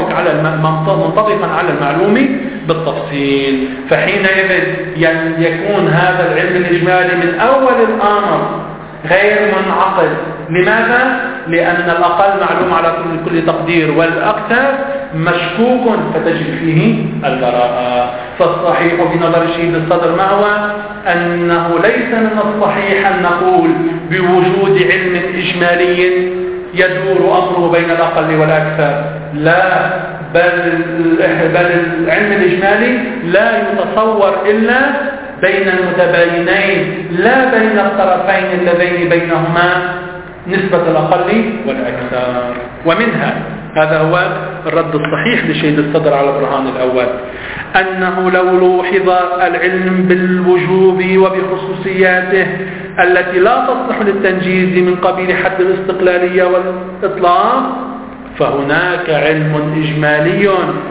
منطبقا على المعلوم بالتفصيل. فحينئذ يكون هذا العلم الإجمالي من أول الأمر غير منعقد. لماذا؟ لأن الأقل معلوم على كل تقدير، والأكثر مشكوك فتجد فيه البراءة. فالصحيح في نظر الشهيد الصدر ما هو؟ أنه ليس من الصحيح أن نقول بوجود علم إجمالي يدور أمره بين الأقل والأكثر، لا، بل العلم الإجمالي لا يتصور إلا بين المتباينين، لا بين الطرفين اللذين بينهما نسبة الأقل والأكثر. ومنها هذا هو الرد الصحيح لشهيد الصدر على البرهان الأول، أنه لو لوحظ العلم بالوجوب وبخصوصياته التي لا تصلح للتنجيز من قبيل حد الاستقلالية والإطلاق فهناك علم إجمالي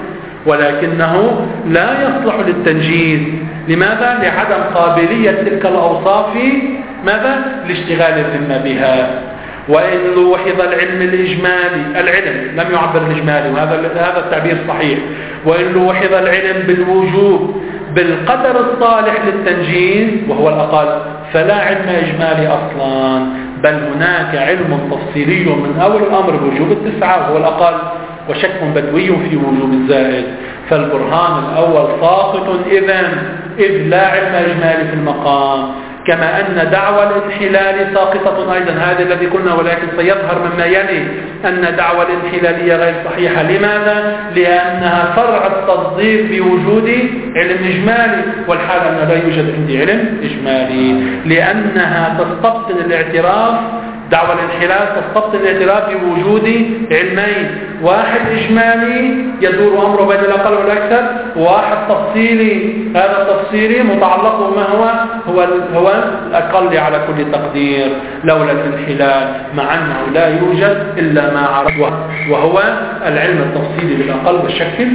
ولكنه لا يصلح للتنجيز. لماذا؟ لعدم قابلية تلك الأوصاف ماذا؟ لاشتغال الذمة بها. وإن لوحظ العلم الإجمالي، العلم لم يعبر الإجمالي وهذا التعبير صحيح، وإن لوحظ العلم بالوجوب بالقدر الصالح للتنجيز وهو الأقل فلا علم إجمالي أصلا، بل هناك علم تفصيلي من أول الأمر بوجوب التسعة وهو الأقل، وشك بدوي في وجوب الزائد. فالبرهان الأول ساقط إذ لا علم إجمالي في المقام، كما أن دعوى الانحلال ساقطة أيضا، هذا الذي قلنا، ولكن سيظهر مما يلي أن دعوى الانحلالية غير صحيحة. لماذا؟ لأنها فرع التصديق بوجود علم إجمالي، والحال أنه لا يوجد عندي علم إجمالي، لأنها تستبطن الاعتراف، دعوى الانحلال تستبطن الاعتراف بوجود علمين، واحد إجمالي يدور أمره بين الأقل والأكثر، وواحد تفصيلي، هذا التفصيلي متعلق ما هو الأقل على كل تقدير، لولا الانحلال، مع أنه لا يوجد إلا ما عرفه وهو العلم التفصيلي بالأقل بالشكل.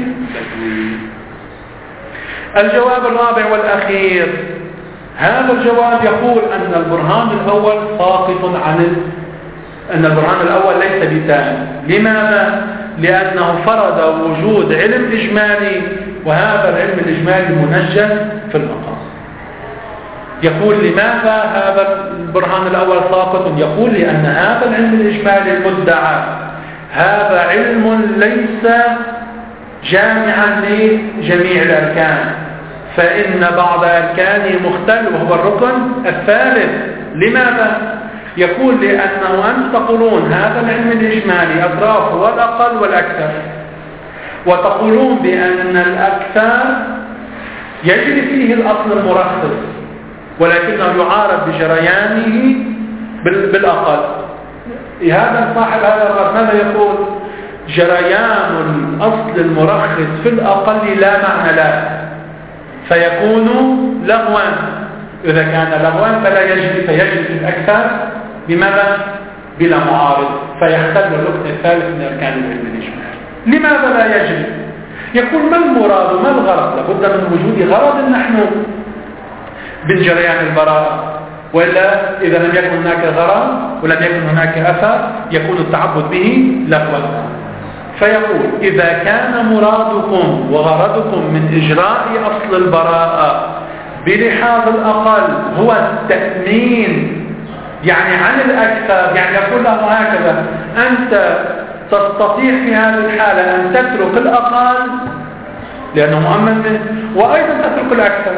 الجواب الرابع والأخير، هذا الجواب يقول أن البرهان الأول ساقط أن البرهان الأول ليس بتام. لماذا؟ لأنه فرض وجود علم إجمالي، وهذا العلم الإجمالي منجز في المقام. يقول لماذا هذا البرهان الأول ساقط؟ يقول لأن هذا العلم الإجمالي المدعى هذا علم ليس جامعا لجميع الأركان، فإن بعض أركانه مختل وهو الركن الثالث. لماذا؟ يقول لأنه أنتم تقولون هذا العلم الإجمالي أطرافه والأقل والأكثر، وتقولون بأن الأكثر يجري فيه الأصل المرخص ولكنه يعارض بجريانه بالأقل. هذا صاحب هذا الرأي ماذا يقول؟ جريان الأصل المرخص في الأقل لا معنى له، فيكون لغوا. إذا كان لغوا فلا يجري، فيجري في الأكثر بماذا؟ بلا معارض، فيختل الركن الثالث من أركان العلم الإجمالي. لماذا لا يجري؟ يقول ما المراد ما الغرض؟ لابد من وجود غرض نحن بالجريان البراءة. وإلا إذا لم يكن هناك غرض ولم يكن هناك أثر يكون التعبد به لغوا. فيقول إذا كان مرادكم وغرضكم من إجراء أصل البراءة بلحاظ الأقل هو التأمين يعني عن الأكثر، يعني يقول له هكذا: أنت تستطيع في هذه الحالة أن تترك الأقل لأنه مؤمن منه، وأيضا تترك الأكثر.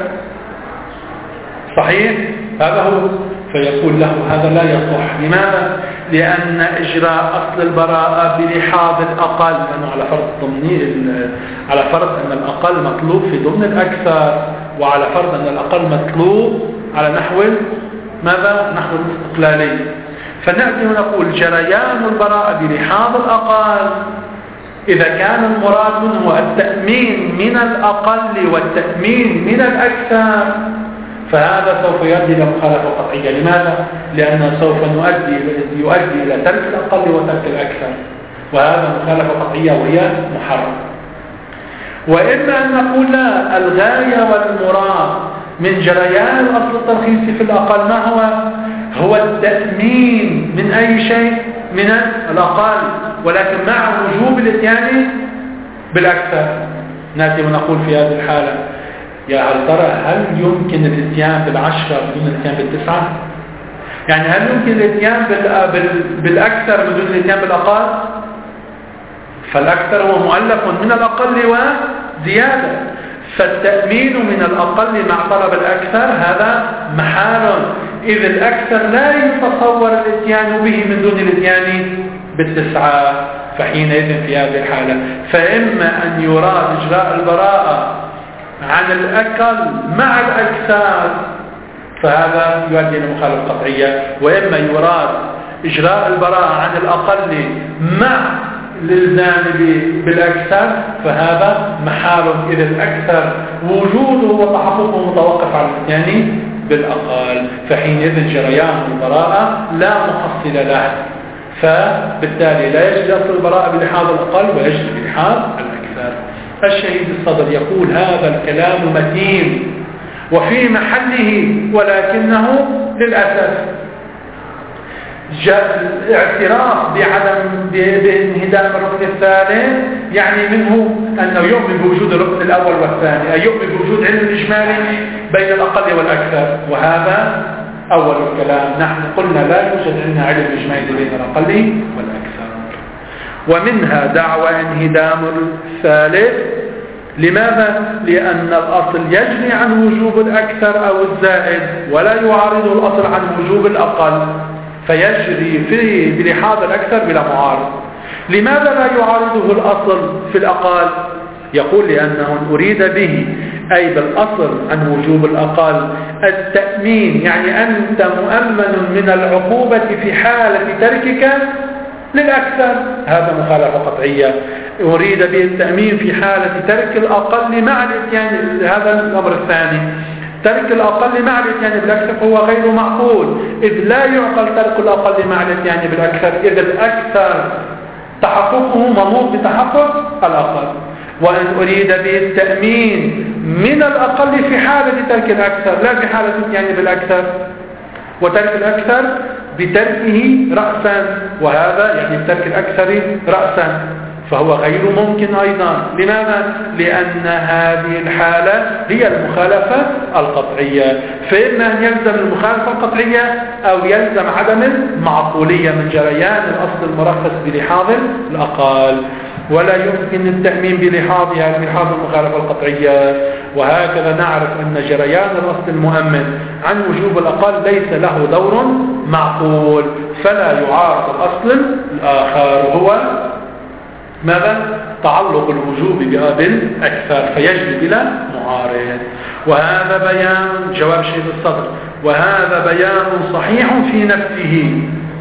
صحيح؟ هذا هو. فيقول له هذا لا يصح. لماذا؟ لأن إجراء أصل البراءة بلحاظ الأقل، لأنه على فرض أن الأقل مطلوب في ضمن الأكثر، وعلى فرض أن الأقل مطلوب على نحو ماذا؟ نحو الاستقلالي. فنأتي ونقول جريان البراءة بلحاظ الأقل إذا كان المراد منه التأمين من الأقل والتأمين من الأكثر، فهذا سوف يؤدي إلى مخالفة قطعية. لماذا؟ لأنه سوف يؤدي إلى ترك الأقل وترك الأكثر، وهذا مخالفة قطعية وهي محرم. وإما أن نقول لا، الغاية والمراد من جريان الأصل الترخيصي في الأقل ما هو التأمين من أي شيء من الأقل، ولكن مع وجوب الاتيان بالأكثر. نأتي ونقول في هذه الحالة: يا هل ترى هل يمكن الاتيان بالعشرة بدون الاتيان بالتسعة؟ يعني هل يمكن الاتيان بالأكثر بدون الاتيان بالأقل؟ فالأكثر هو مؤلف من الأقل وزيادة، فالتأمين من الأقل مع طلب الأكثر هذا محال، إذ الأكثر لا يتصور الاتيان به من دون الاتيان بالتسعة. فحينئذ في هذه الحالة فإما أن يراد إجراء البراءة عن الأقل مع الأكثر، فهذا يؤدي إلى مخالفة قطعية، وإما يراد إجراء البراءة عن الأقل مع الإلزام بالأكثر، فهذا محال، إذا الأكثر وجوده وتحققه متوقف على الثاني بالأقل، فحينئذ جريان البراءة لا محصل له، فبالتالي لا يجري أصل البراءة بلحاظ الأقل ويجري بلحاظ الأكثر. الشهيد الصدر يقول: هذا الكلام متين وفي محله، ولكنه للأسف الاعتراف بانهدام الركن الثالث يعني منه أنه يؤمن بوجود الركن الأول والثاني، أي يؤمن بوجود علم إجمالي بين الأقل والأكثر، وهذا أول الكلام. نحن قلنا لا يوجد عندنا علم إجمالي بين الأقل والأكثر. ومنها دعوى انهدام الثالث. لماذا؟ لأن الأصل يجري عن وجوب الأكثر أو الزائد، ولا يعارض الأصل عن وجوب الأقل، فيجري فيه بلحاظ الأكثر بلا معارض. لماذا لا يعارضه الأصل في الأقل؟ يقول: لأنه أريد به أي بالأصل عن وجوب الأقل التأمين، يعني أنت مؤمن من العقوبة في حالة تركك للأكثر، هذا مخالفة قطعية. أريد به التأمين في حالة ترك الأقل مع الاتيان، هذا الأمر الثاني. ترك الأقل مع الاتيان بالأكثر هو غير معقول، إذ لا يعقل ترك الأقل مع الاتيان بالأكثر، إذ الأكثر تحققه منوط بتحقق الأقل. وإن أريد به التأمين من الأقل في حالة ترك الأكثر لا في حالة الاتيان بالأكثر، وترك الأكثر بتركه رأسا، وهذا يعني بترك الأكثر رأسا، فهو غير ممكن أيضا. لماذا؟ لأن هذه الحالة هي المخالفة القطعية، فإما أن يلزم المخالفة القطعية أو يلزم عدم المعقولية من جريان الأصل المرخص بلحاظ الأقل، ولا يمكن التأمين بلحاظها بلحاظ المخالفة القطعية. وهكذا نعرف أن جريان الأصل المؤمن عن وجوب الأقل ليس له دور معقول، فلا يعارض الأصل الآخر، هو ماذا؟ تعلق الوجوب بالأكثر، فيجري بلا معارض. وهذا بيان جواب شيخ الصدر، وهذا بيان صحيح في نفسه،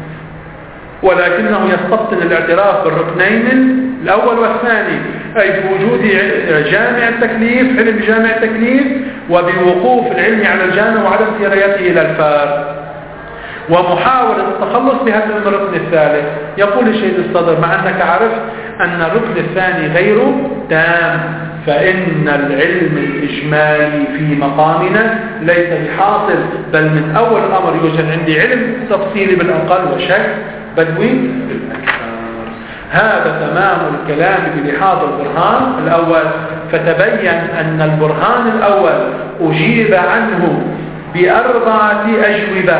ولكنه يستبطن الاعتراف بالركنين الأول والثاني، أي بوجود جامع التكليف، علم جامع التكليف، وبوقوف العلم على الجامع وعدم سيريته إلى الفار، ومحاولة التخلص بهذا الركن الثالث. يقول الشيخ الصدر: مع أنك عرفت أن الركن الثاني غير تام، فإن العلم الإجمالي في مقامنا ليس بحاصل، بل من أول الأمر يوجد عندي علم تفصيلي بالأقل وشك بدوي بالأكثر. هذا تمام الكلام بلحاظ البرهان الأول. فتبين أن البرهان الأول أجيب عنه ب4 أجوبة،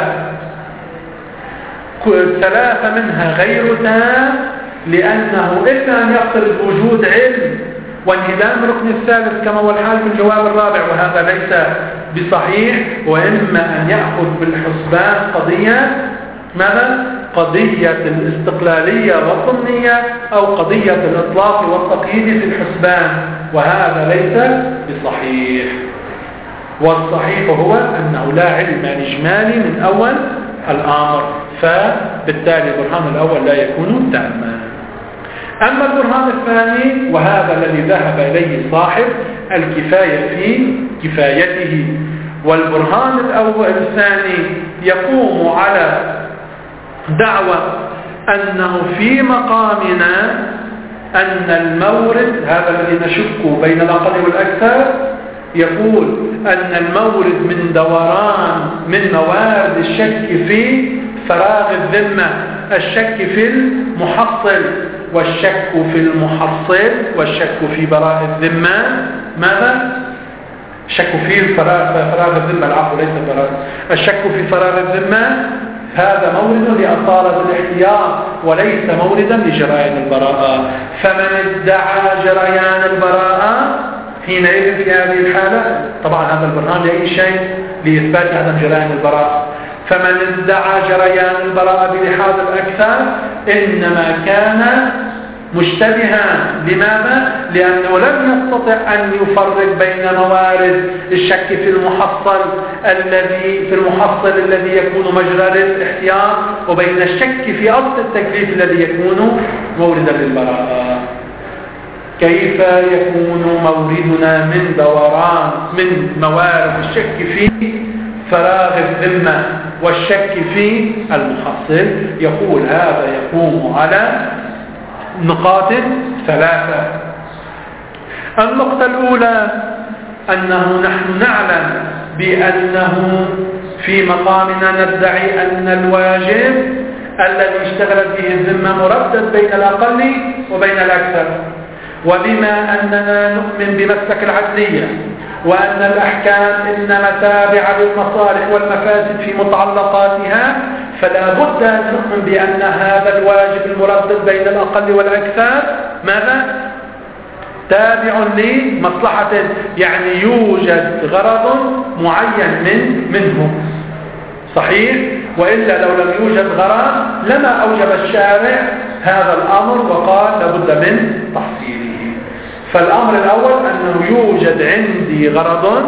3 منها غير تام، لأنه إما أن يفترض وجود علم وانهدام الركن الثالث كما هو الحال في الجواب الرابع، وهذا ليس بصحيح، وإما أن يأخذ بالحسبان قضية ماذا؟ قضية الاستقلالية والضمنية أو قضية الإطلاق والتقييد في الحسبان، وهذا ليس بصحيح. والصحيح هو أنه لا علم إجمالي من أول الأمر، فبالتالي البرهان الأول لا يكون تاما. أما البرهان الثاني وهذا الذي ذهب إليه صاحب الكفاية في كفايته، والبرهان الأول الثاني يقوم على دعوة أنه في مقامنا أن المورد، هذا الذي نشك بين الأقل والأكثر، يقول أن المورد من دوران من موارد الشك في فراغ الذمة، الشك في المحصل، والشك في المحصل، والشك في براء الذمة ماذا؟ الشك في فراغ الذمة، العفو ليس براء، الشك في فراغ الذمة هذا مورد لأصالة الاحتياط وليس موردا لجريان البراءة. فمن ادعى جريان البراءة حينئذ في هذه الحالة، طبعا هذا البرهان لأي شيء لإثبات عدم جريان البراءة، فمن ادعى جريان البراءة بلحاظ الأكثر إنما كان مشتبها. لماذا؟ لأنه لم يستطع أن يفرق بين موارد الشك في المحصل الذي يكون مجرى للاحتياط وبين الشك في أصل التكليف الذي يكون موردا للبراءة. كيف يكون موردنا من دوران من موارد الشك في فراغ الذمة والشك في المحصل؟ يقول هذا يقوم على نقاط 3. النقطة الأولى أنه نحن نعلم بأنه في مقامنا ندعي أن الواجب الذي اشتغلت به الذمة مردد بين الأقل وبين الأكثر، وبما أننا نؤمن بمسلك العدلية وأن الأحكام إنما تابعة للمصالح والمفاسد في متعلقاتها، فلا بد أن نؤمن بأن هذا الواجب المردد بين الأقل والأكثر ماذا؟ تابع لمصلحة، يعني يوجد غرض معين منه، صحيح؟ وإلا لو لم يوجد غرض لما أوجب الشارع هذا الأمر وقال لابد من تحصيله. فالأمر الأول أنه يوجد عندي غرض،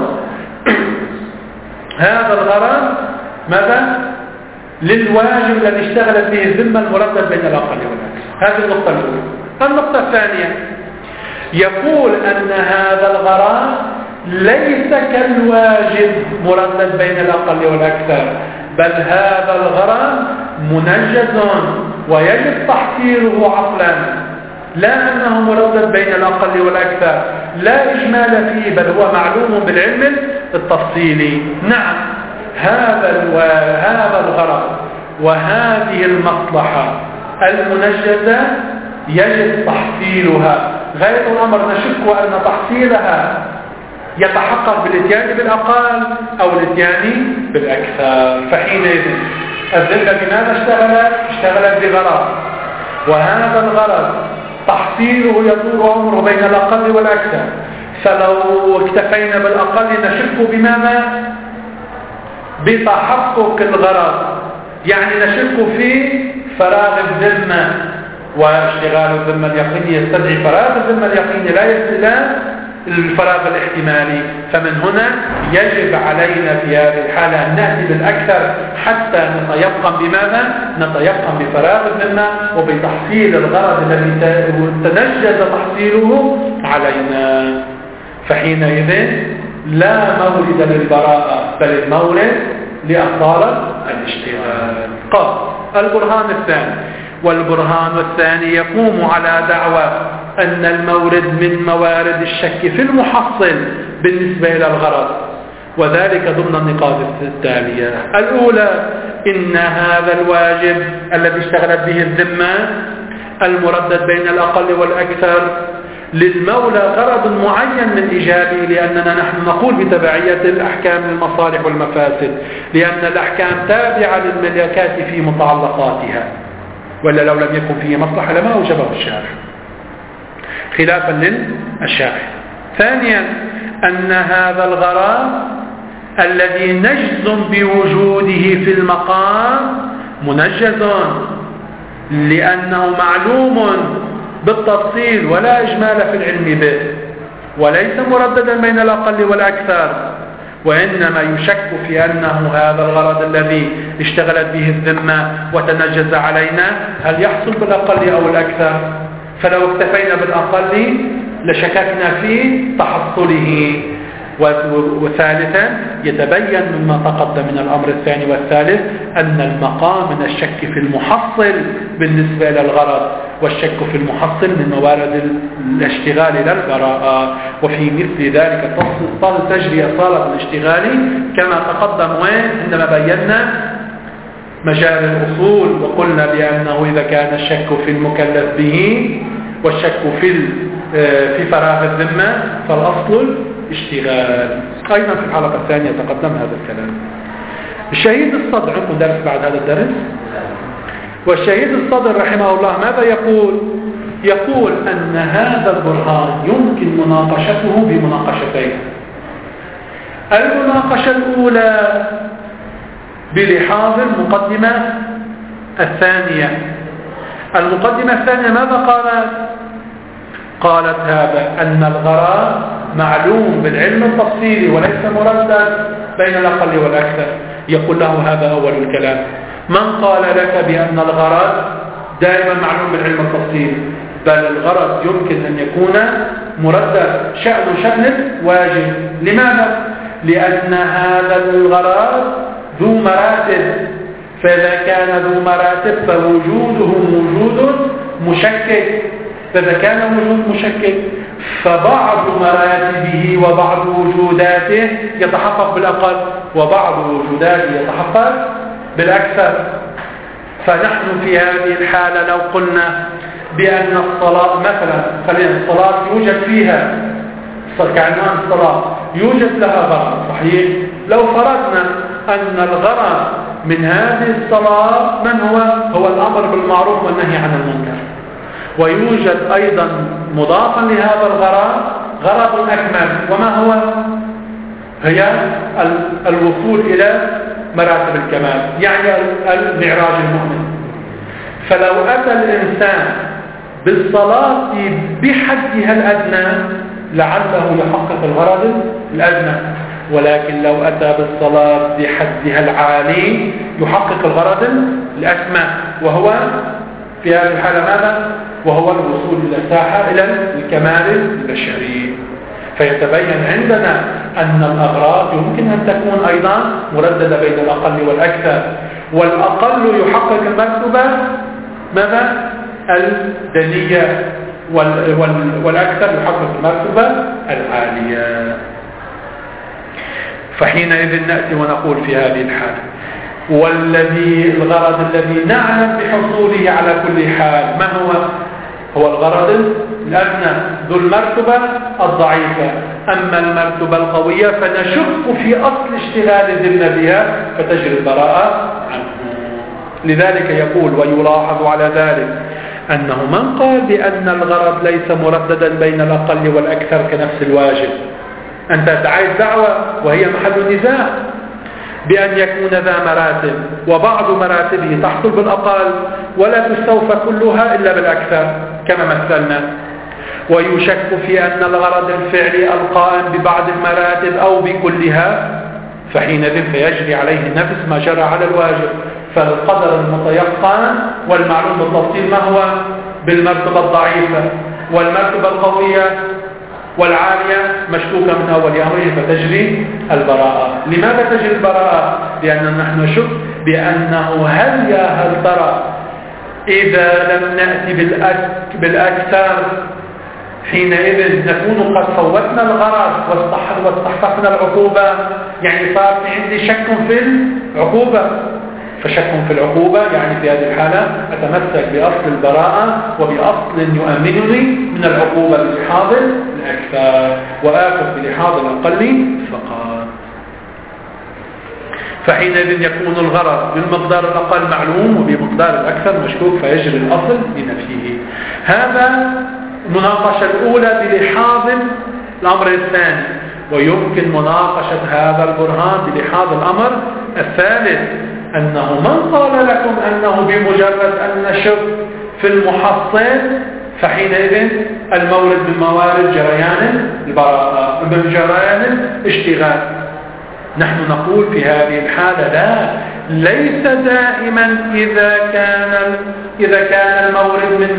هذا الغرض ماذا؟ للواجب الذي اشتغلت به الذمة المردد بين الأقل والأكثر. هذه النقطة الأولى. النقطة الثانية يقول أن هذا الغرض ليس كالواجب مردد بين الأقل والأكثر، بل هذا الغرض منجز ويجب تحصيله عقلا، لا أنه مردد بين الأقل والأكثر، لا إجمال فيه، بل هو معلوم بالعلم التفصيلي. نعم، هذا الغرض وهذه المصلحة المنجزة يجب تحصيلها. غير الأمر نشك أن تحصيلها يتحقق بالاتيان بالأقل أو الاتيان بالأكثر. فحينئذ الذمة بماذا اشتغلت بغرض، وهذا الغرض تحصيله يدور عمره بين الأقل والأكثر، فلو اكتفينا بالأقل نشك بماذا؟ بتحقق الغرض، يعني نشك في فراغ الذمة، واشتغال الذمة اليقيني يستدعي فراغ الذمة اليقيني لا يستدعي الفراغ الاحتمالي. فمن هنا يجب علينا في هذه الحالة أن نأتي بالأكثر حتى نتيقن بماذا؟ نتيقن بفراغ الذمة وبتحصيل الغرض الذي تنجز تحصيله علينا. فحينئذ لا مورد للبراءة بل المورد لأصالة الاشتغال. قال البرهان الثاني، والبرهان الثاني يقوم على دعوى أن المورد من موارد الشك في المحصل بالنسبة إلى الغرض، وذلك ضمن النقاط التالية. الأولى: إن هذا الواجب الذي اشتغلت به الذمة المردد بين الأقل والأكثر للمولى غرض معين من إيجابه، لأننا نحن نقول بتبعية الأحكام للمصالح والمفاسد، لأن الأحكام تابعة للملكات في متعلقاتها، ولا لو لم يكن فيه مصلحة لما أوجبه الشارع خلافا للشارع. ثانيا: أن هذا الغرض الذي نجزم بوجوده في المقام منجز، لأنه معلوم بالتفصيل ولا إجمال في العلم به، وليس مرددا بين الأقل والأكثر، وإنما يشك في أنه هذا الغرض الذي اشتغلت به الذمة وتنجز علينا هل يحصل بالأقل أو الأكثر، فلو اكتفينا بالأقل لشككنا في تحصله. وثالثا: يتبين مما تقدم من الأمر الثاني والثالث أن المقام من الشك في المحصل بالنسبة إلى الغرض، والشك في المحصل من موارد الاشتغال إلى البراءة، وفي مثل ذلك تجري صالة الاشتغال كما تقدم عندما بينا مجال الأصول، وقلنا بأنه إذا كان الشك في المكلف به والشك في فراغ الذمة فالأصل اشتغال. أيضا في الحلقة الثانية تقدم هذا الكلام. الشهيد الصدر، عندكم درس بعد هذا الدرس؟ والشهيد الصدر رحمه الله ماذا يقول؟ يقول أن هذا البرهان يمكن مناقشته بمناقشتين. المناقشة الأولى بلحاظ المقدمة الثانية. المقدمة الثانية ماذا قالت؟ قالت هذا أن الغرض معلوم بالعلم التفصيلي وليس مردد بين الأقل والأكثر. يقول له هذا أول الكلام. من قال لك بأن الغرض دائما معلوم بالعلم التفصيلي؟ بل الغرض يمكن أن يكون مردد شأن واجب. لماذا؟ لأن هذا الغرض ذو مراتب، فإذا كان ذو مراتب فوجوده وجود مشكك، فإذا كان وجود مشكك فبعض مراتبه وبعض وجوداته يتحقق بالأقل وبعض وجوداته يتحقق بالأكثر. فنحن في هذه الحالة لو قلنا بأن الصلاة مثلا، خلينا الصلاة يوجد فيها كعنوان الصلاة يوجد لها غرض صحيح، لو فرضنا أن الغرض من هذه الصلاة من هو الأمر بالمعروف والنهي عن المنكر، ويوجد أيضا مضافا لهذا الغرض غرض أكمل، وما هو؟ هي الوصول إلى مراتب الكمال، يعني المعراج المؤمن. فلو أتى الإنسان بالصلاة بحدها الأدنى لعله يحقق الغرض الأدنى، ولكن لو أتى بالصلاة بحدها العالي يحقق الغرض الأسمى، وهو في هذه الحالة ماذا؟ وهو الوصول إلى الساحة إلى الكمال البشري. فيتبين عندنا أن الأغراض يمكن أن تكون أيضا مرددة بين الأقل والأكثر، والأقل يحقق المرتبة ماذا؟ الدنية، والأكثر يحقق المرتبة العالية. فحينئذ نأتي ونقول في هذه الحالة الغرض الذي نعلم بحصوله على كل حال ما هو الغرض الأدنى ذو المرتبة الضعيفة. أما المرتبة القوية فنشك في أصل اشتغال الذمة بها فتجري البراءة عنه. لذلك يقول ويلاحظ على ذلك أنه من قال بأن الغرض ليس مرددا بين الأقل والأكثر كنفس الواجب، أنت دعيت دعوة وهي محل نزاع بأن يكون ذا مراتب وبعض مراتبه تحصل بالأقل ولا تستوفى كلها إلا بالأكثر كما مثلنا، ويشك في أن الغرض الفعلي القائم ببعض المراتب أو بكلها، فحينئذ فيجري عليه نفس ما جرى على الواجب. فالقدر المتيقن والمعلوم بالتفصيل ما هو؟ بالمرتبة الضعيفة، والمرتبة القوية والعالية مشكوكة من أول أمره فتجري البراءة. لماذا تجري البراءة؟ لأننا نحن نشك بأنه هل ترى إذا لم نأتي بالأكثر حينئذ نكون قد فوتنا الغرض واستحققنا العقوبة، يعني صار في عندي شك في العقوبة. فشك في العقوبة يعني في هذه الحالة أتمسك بأصل البراءة وبأصل يؤمنني من العقوبة بلحاظ الأكثر وآخذ بلحاظ الأقل فقط. فحينئذ يكون الغرض بالمقدار الأقل معلوم وبمقدار الأكثر مشكوك فيجري الأصل بنفسه. هذا المناقشة الأولى بلحاظ الأمر الثاني. ويمكن مناقشة هذا البرهان بلحاظ الأمر الثالث، أنه من قال لكم أنه بمجرد أن نشك في المحصل فحينئذ المورد من موارد جريان البراءة من جريان الاشتغال. نحن نقول في هذه الحالة لا، ليس دائما إذا كان المورد من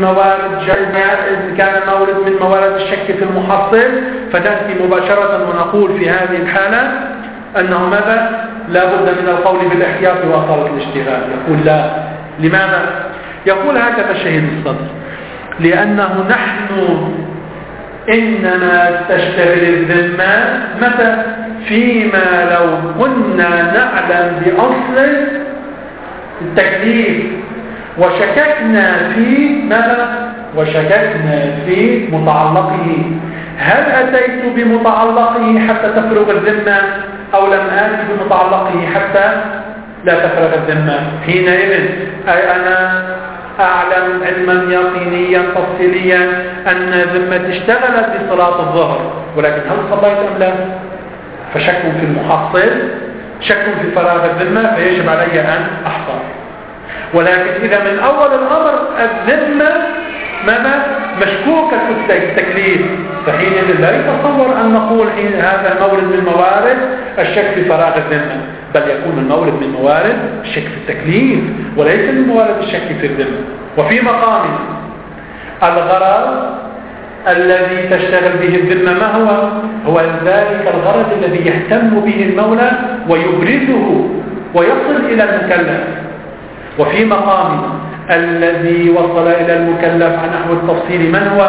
موارد الشك في المحصل فتأتي مباشرة ونقول في هذه الحالة أنه ماذا؟ لا بد من القول بالاحتياط وأصالة الاشتغال. يقول لا. لماذا؟ يقول هكذا شهيد الصدر: لأنه نحن إنما تشتغل الذمة متى؟ فيما لو كنا نعلم بأصل التكليف وشككنا في ماذا؟ وشككنا في متعلقه. هل أتيت بمتعلقه حتى تفرغ الذمة أو لم آتي بمتعلقه حتى لا تفرغ الذمة؟ حينئذ أي أنا أعلم علما يقينيا تفصيليا أن ذمة اشتغلت بصلاة الظهر، ولكن هل صليت أم لا؟ فشك في المحصل، شك في فراغ الذمة، فيجب علي أن أحصل. ولكن إذا من أول الأمر الذمة ماذا؟ مشكوكة في التكليف، فحينئذ لا يتصور أن نقول هذا مورد من موارد الشك في فراغ الذمة، بل يكون المورد من موارد الشك في التكليف وليس من موارد الشك في الذمة. وفي مقام الغرض الذي تشتغل به الذمة ما هو؟ هو ذلك الغرض الذي يهتم به المولى ويبرزه ويصل إلى المكلف. وفي مقام الذي وصل إلى المكلف عن نحو التفصيل من هو؟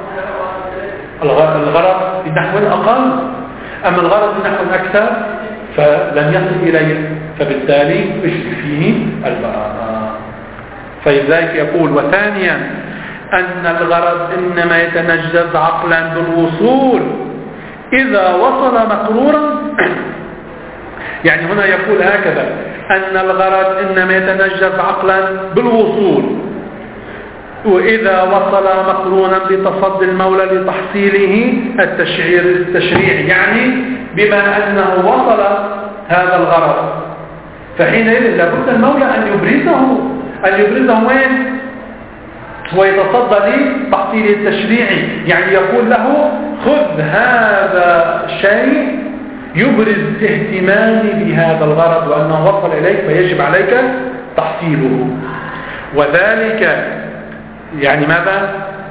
الغرض بنحو الأقل، أما الغرض بنحو الأكثر فلن يصل إليه، فبالتالي يشبه فيه البراءة. فلذلك يقول: وثانيا أن الغرض إنما يتنجز عقلا بالوصول إذا وصل مقرورا. يعني هنا يقول هكذا: أن الغرض إنما يتنجز عقلا بالوصول وإذا وصل مقرونا بتصدي المولى لتحصيله التشريعي، يعني بما أنه وصل هذا الغرض فحينئذ لابد المولى أن يبرزه وين؟ ويتصدى لتحصيله التشريعي، يعني يقول له: خذ هذا الشيء يبرز اهتمامي بهذا الغرض وأنه وصل إليك فيجب عليك تحصيله. وذلك يعني ماذا؟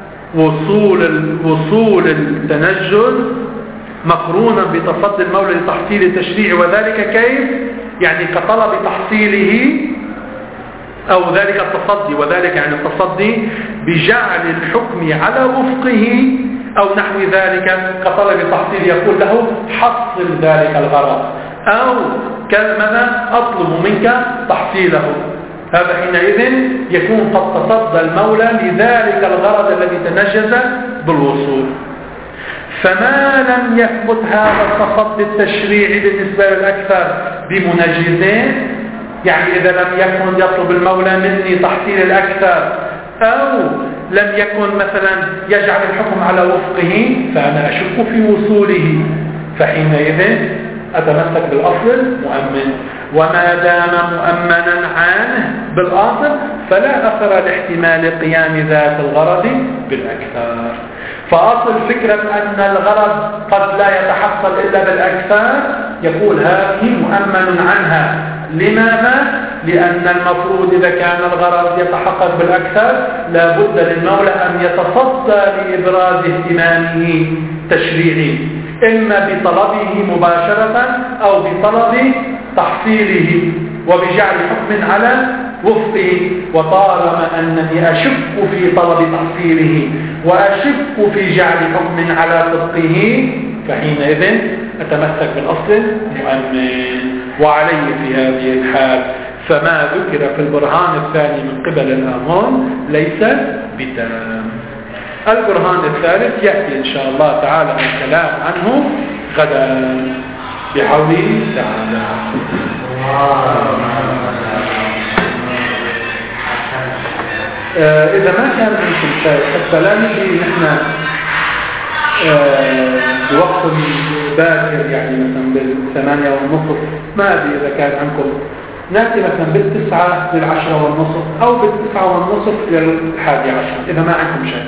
وصول التنجز مقرونا بتصدي المولى لتحصيل التشريع. وذلك كيف؟ يعني كطلب تحصيله أو ذلك التصدي، وذلك يعني التصدي بجعل الحكم على وفقه أو نحو ذلك كطلب تحصيل، يقول له: حصل ذلك الغرض، أو كلمة أطلب منك تحصيله. هذا حينئذ يكون قد تصدى المولى لذلك الغرض الذي تنجز بالوصول. فما لم يثبت هذا التصدي التشريعي بالنسبة للأكثر بمنجزين، يعني إذا لم يكن يطلب المولى مني تحصيل الأكثر أو لم يكن مثلا يجعل الحكم على وفقه فأنا أشك في وصوله، فحينئذ أتمسك بالأصل المؤمن. وما دام مؤمنا عنه بالأصل فلا أثر لاحتمال قيام ذات الغرض بالأكثر. فأصل فكرة أن الغرض قد لا يتحصل إلا بالأكثر يقول هذه مؤمن عنها. لماذا؟ لأن المفروض إذا كان الغرض يتحقق بالأكثر لا بد للمولى أن يتصدى لإبراز اهتمامه تشريعي، إما بطلبه مباشرة أو بطلب تحصيله وبجعل حكم على وفقه، وطالما أنني أشك في طلب تحصيله وأشك في جعل حكم على صدقه فحينئذ أتمسك بالأصل المؤمن. وعلي في هذه الحال فما ذكر في البرهان الثاني من قبل الآمون ليس بتام. البرهان الثالث يأتي إن شاء الله تعالى الكلام عنه غدا بحوله تعالى. إذا ما كان عندكم شيء حتى لا نجي نحن بوقت باكر يعني مثلا بال8:30 ما أدري إذا كان عندكم نأتي مثلا بال9 لل10:30 أو بال9:30 إلى 11:00 إذا ما عندكم شيء.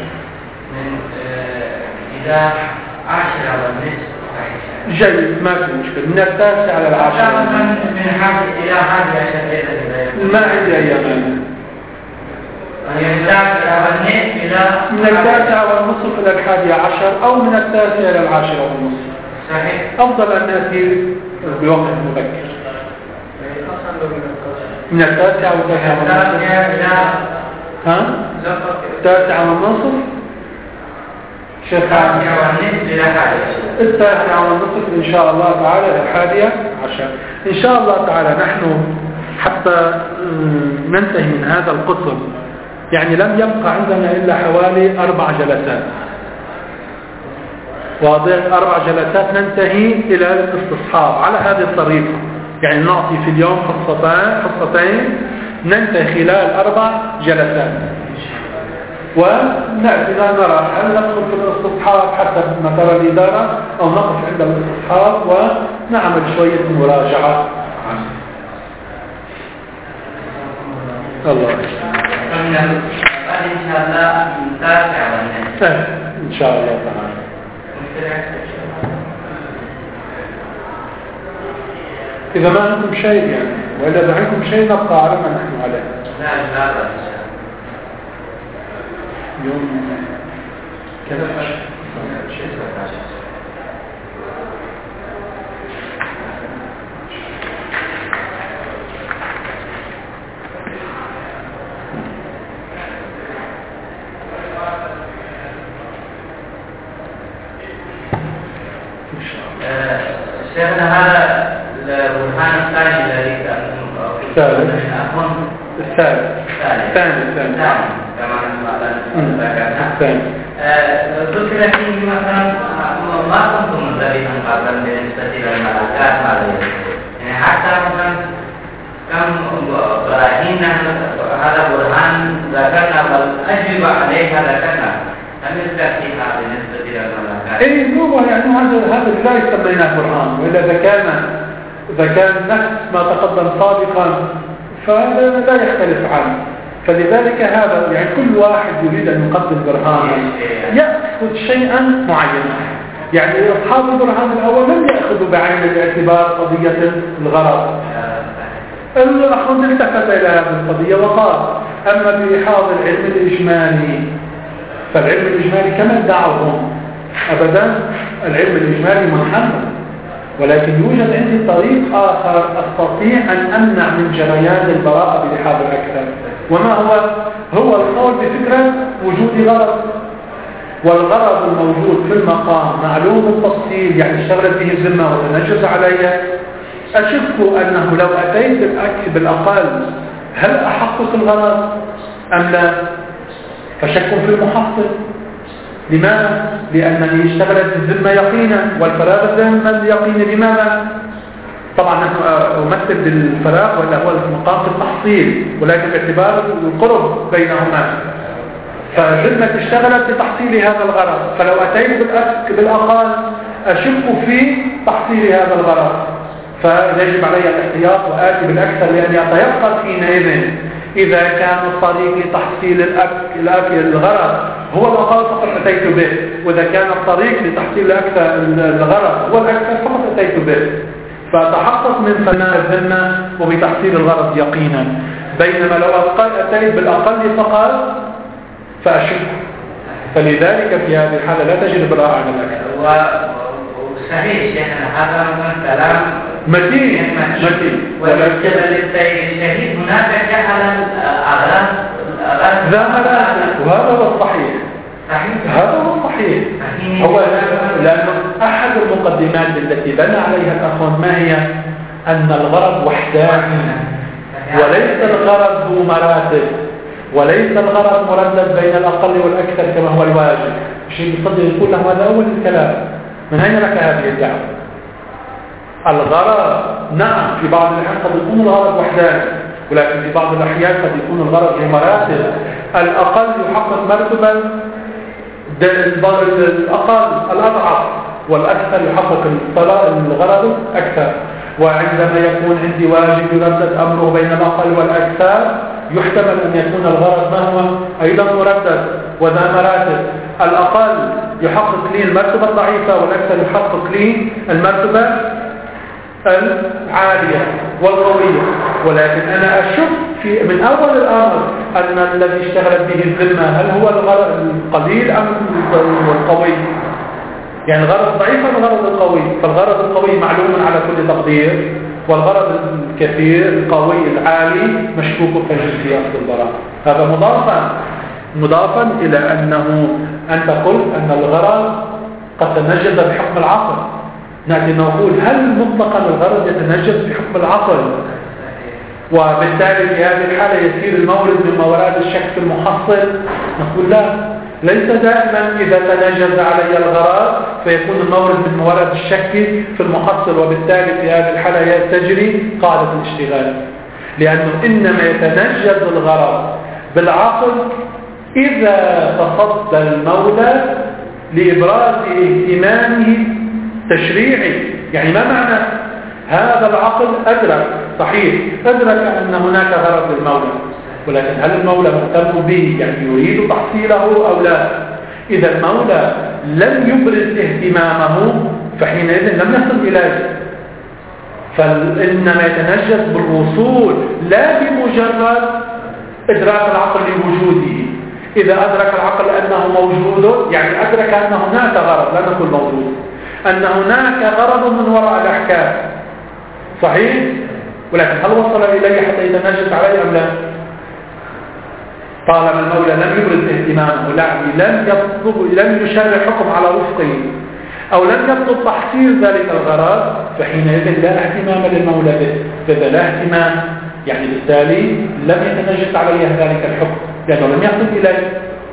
إذا 10:30
جيد ما في مشكلة. من 9 إلى 10
من حاجة إلى 11:00
ما عندي أي مانع.
من 9:30
إلى 11:30 أو من 9 إلى 10:30.
صحيح.
أفضل أن نأتي بوقت مبكر من 9 أو 9:30. ها؟ 9:30 شيخ 9:30 إن شاء الله تعالى 11:00 إن شاء الله تعالى. نحن حتى ننتهي من هذا القسم يعني لم يبقى عندنا إلا حوالي 4 جلسات. واضح؟ 4 جلسات ننتهي إلى الاستصحاب على هذه الطريقة، يعني نعطي في اليوم حصتين ننتهي خلال 4 جلسات، ونأتي نرى هل ندخل في الاستصحاب حسب ما ترى الإدارة أو نقف عند الاستصحاب ونعمل شوية مراجعة عنه. الله
إن شاء الله نتابع
إن شاء الله تعالى. إذا ما عندكم شيء يعني، وإذا إذا عندكم شيء نبقى على ما نحن عليه.
لا
يوم كذا
شيخنا هذا البرهان الثاني الذي الثاني ذكر فيه مثلا ما كنتم منتبها قبلا بالنسبة للملكات يعني حتى مثلا كم براهين هذا برهان ذكرنا والأجوبة عليها ذكرنا لم يذكر فيها بالنسبة للملكات.
إيه هو يعني هذا لا يسميناه برهان، وإلا إذا كان نفس ما تقدم سابقا فهذا لا يختلف عنه. فلذلك هذا يعني كل واحد يريد أن يقدم برهانا يأخذ شيئا معينا. يعني أصحاب البرهان الأول لم يأخذوا بعين الاعتبار قضية الغرض. الأخوان التفت إلى هذه القضية وقال أما بإحاض العلم الإجمالي فالعلم الإجمالي كما ادعوهم أبدا العلم الإجمالي محمد، ولكن يوجد عندي طريق آخر أستطيع أن أمنع من جريان البراءة بلحاظ الأكثر، وما هو القول بفكرة وجود غرض، والغرض الموجود في المقام معلوم التفصيل يعني اشتغلت به الذمة وتنجز عليها. أشك أنه لو أتيت بالأقل هل أحقق الغرض أم لا؟ فشك في المحقق. لماذا؟ لأنني اشتغلت الذمة يقينا والفراغ الذمة اليقين. لماذا؟ طبعا نحن أمثل بالفراغ ولا هو المقام في التحصيل، ولكن باعتبار القرب بينهما فالذمة اشتغلت لتحصيل هذا الغرض، فلو أتيت بالأقل أشك في تحصيل هذا الغرض فيجب علي الاحتياط وآتي بالأكثر لأن يتيقن حينئذ إذا كان الطريق لتحصيل الغرض هو الأقل فقط أتيت به، وإذا كان الطريق لتحصيل الأكثر الغرض هو الأكثر فقط أتيت به، فتحقق من فناء الذمة وبتحصيل الغرض يقينا. بينما لو أتيت بالأقل فقط فأشك. فلذلك في هذه الحالة لا تجد براءة عن الأكثر.
وصحيح شيخنا هذا مثلا كلام
متين
وبالنسبة للشهيد هناك جعل الأغراض
ذا مراتب، وهذا هو الصحيح. هذا هو الصحيح. هو لأنه أحد المقدمات التي بنى عليها الأخوان ما هي؟ أن الغرض وحداني وليس الغرض ذو مراتب، وليس الغرض مردد بين الأقل والأكثر كما هو الواجب. الشيء يصدق يقول له هذا أول الكلام. من أين لك هذه الدعوة؟ الغرض نعم في بعض الأحيان قد يكون الغرض وحداني، ولكن في بعض الأحيان قد يكون الغرض ذو مراتب. الأقل يحقق مرتبة الأقل الأضعف، والأكثر يحقق الغرض أكثر. وعندما يكون عندي واجب يردد أمره بين الأقل والأكثر، يحتمل أن يكون الغرض ما هو أيضا مردد وذا مراتب. الأقل يحقق لي المرتبة الضعيفة، والأكثر يحقق لي المرتبة العالية والقوية. ولكن أنا أشك من أول الأمر أن الذي اشتغلت به الذمة هل هو الغرض القليل أم القوي؟ يعني الغرض الضعيف أم الغرض القوي؟ فالغرض القوي معلوم على كل تقدير، والغرض الكثير القوي العالي مشكوك في جزئيات البراءة. هذا مضافا إلى أنه أنت قلت أن الغرض قد تنجز بحكم العقل. نأتي نقول هل مطلقا الغرض يتنجز بحكم العقل، وبالتالي في هذه الحالة يصير المورد من موارد الشك في المحصل؟ نقول لا، ليس دائما إذا تنجز علي الغرض فيكون المورد من موارد الشك في المحصل، وبالتالي في هذه الحالة تجري قاعدة الاشتغال. لأنه إنما يتنجز الغرض بالعقل إذا تصدى المولى لإبراز اهتمامه تشريعي. يعني ما معنى هذا العقل؟ أدرك صحيح، أدرك أن هناك غرض للمولى، ولكن هل المولى مهتم به؟ يعني يريد تحصيله أو لا؟ إذا المولى لم يبرز اهتمامه فحينئذ لم يصل إليه. فإنما يتنجز بالوصول لا بمجرد إدراك العقل لوجوده. إذا أدرك العقل أنه موجود، يعني أدرك أن هناك غرض، لا نقول موجود، أن هناك غرض من وراء الأحكام صحيح، ولكن هل وصل إليه حتى يتنجز عليه أم لا؟ طالما المولى لم يبرز اهتمامه، لم يشرع حكم على وفقه، أو لم يطلب تحصيل ذلك الغرض، فحينئذ لا اهتمام للمولى به. فإذا لا اهتمام يعني بالتالي لم يتنجز عليه ذلك الحكم لأنه لم يصل إليه.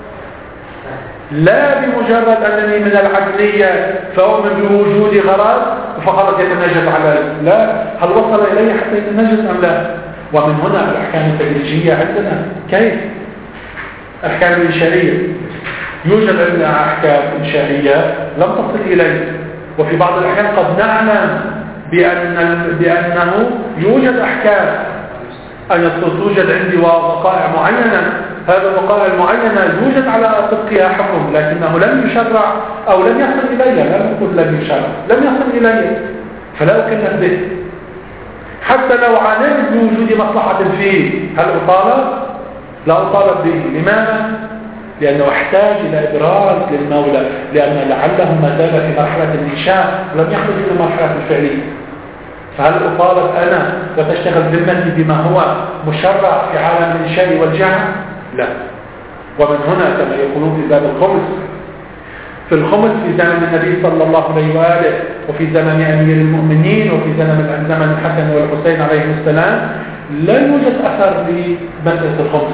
لا بمجرد أنني من العدلية فأؤمن بوجود غرض فقط يتنجز عليه، لا، هل وصل إليه حتى يتنجز أم لا؟ ومن هنا الأحكام التدريجية عندنا كيف؟ أحكام الإنشائية يوجد عندنا أحكام إنشائية لم تصل إليه، وفي بعض الأحيان قد نعلم بأنه يوجد أحكام أن توجد عندي وقائع معينة، هذا الوقائع المعينة يوجد على طبقها حكم لكنه لم يشرع أو لم يصل إليه. لا نقول لم يشرع، لم يصل إليه فلا أكلف به. حتى لو علمت بوجود مصلحة فيه هل أطالب؟ لا أطالب به. لماذا؟ لأنه احتاج إلى إبراز للمولى، لأن لعله ما زال في مرحلة الإنشاء ولم يخرج إلى مرحلة الفعلية. فهل أطالب أنا وتشتغل ذمتي بما هو مشرع في عالم الإنشاء والجهل؟ لا. ومن هنا كما يقولون في باب الخمس، في الخمس في زمن النبي صلى الله عليه وآله وفي زمن أمير المؤمنين وفي زمن الحسن والحسين عليهم السلام لا يوجد أثر لمسألة الخمس.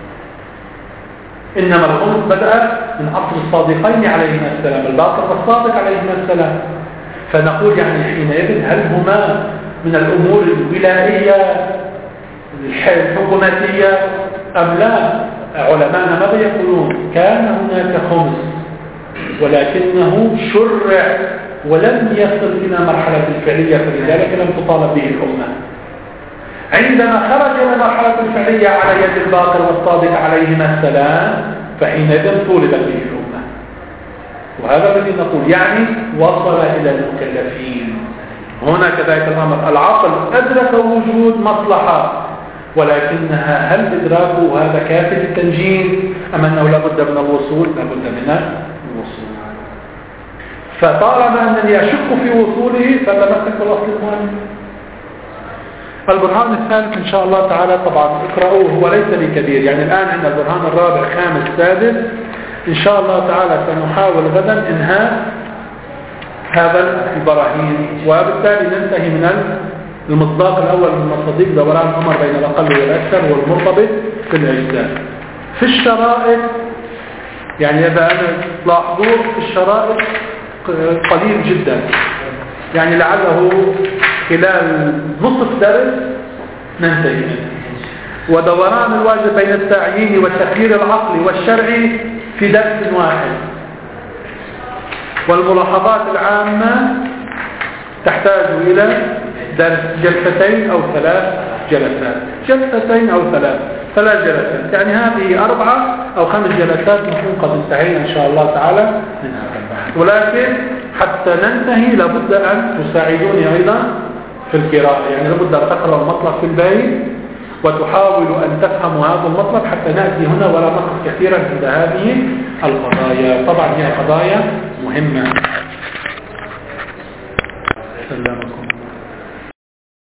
إنما الخمس بدأ من عصر الصادقين عليهما السلام، الباقر والصادق عليهما السلام. فنقول يعني حينئذ هل هما من الأمور الولائية الحكوماتية أم لا؟ علماءنا ماذا يقولون؟ كان هناك خمس ولكنه شرع ولم يصل إلى مرحلة الفعلية، فلذلك لم تطالب به الأمة. عندما خرج إلى مرحلة الفعلية على يد الباقر والصادق عليهما السلام فحينئذ طولبت به الأمة. وهذا الذي نقول يعني وصل إلى المكلفين. هنا كذلك الأمر، العقل أدرك وجود مصلحة، ولكنها هل إدراكه هذا كافي للتنجيز أم أنه لابد من الوصول؟ لابد من الوصول. فطالما أنني أشك في وصوله فلمسك بالأصل المهم. البرهان الثالث إن شاء الله تعالى طبعا اقرأوه، هو ليس بكبير، يعني الآن عندنا البرهان الرابع خامس سادس. إن شاء الله تعالى سنحاول غدا إنهاء هذا البراهين، وبالتالي ننتهي من المصداق الأول من مصادق دوران عمر بين الأقل والأكثر والمرتبط في الأجزاء. في الشرائط يعني إذا أنا لاحظوا في الشرائط قليل جدا، يعني لعله خلال نصف درس ننتهي منه. ودوران الواجب بين التعيين والتخيير العقلي والشرعي في درس واحد. والملاحظات العامة تحتاج إلى درس جلستين أو 3 جلسات، جلستين أو 3 جلسات، يعني هذه 4 أو 5 جلسات نكون قد انتهينا إن شاء الله تعالى من هذا البحث. ولكن حتى ننتهي لابد أن تساعدوني أيضا في القراءة، يعني لابد أن تقرأ المطلب في البيت وتحاولوا أن تفهموا هذا المطلب حتى نأتي هنا ولا نقف كثيرا عند هذه القضايا. طبعا هي قضايا مهمة. سلامكم.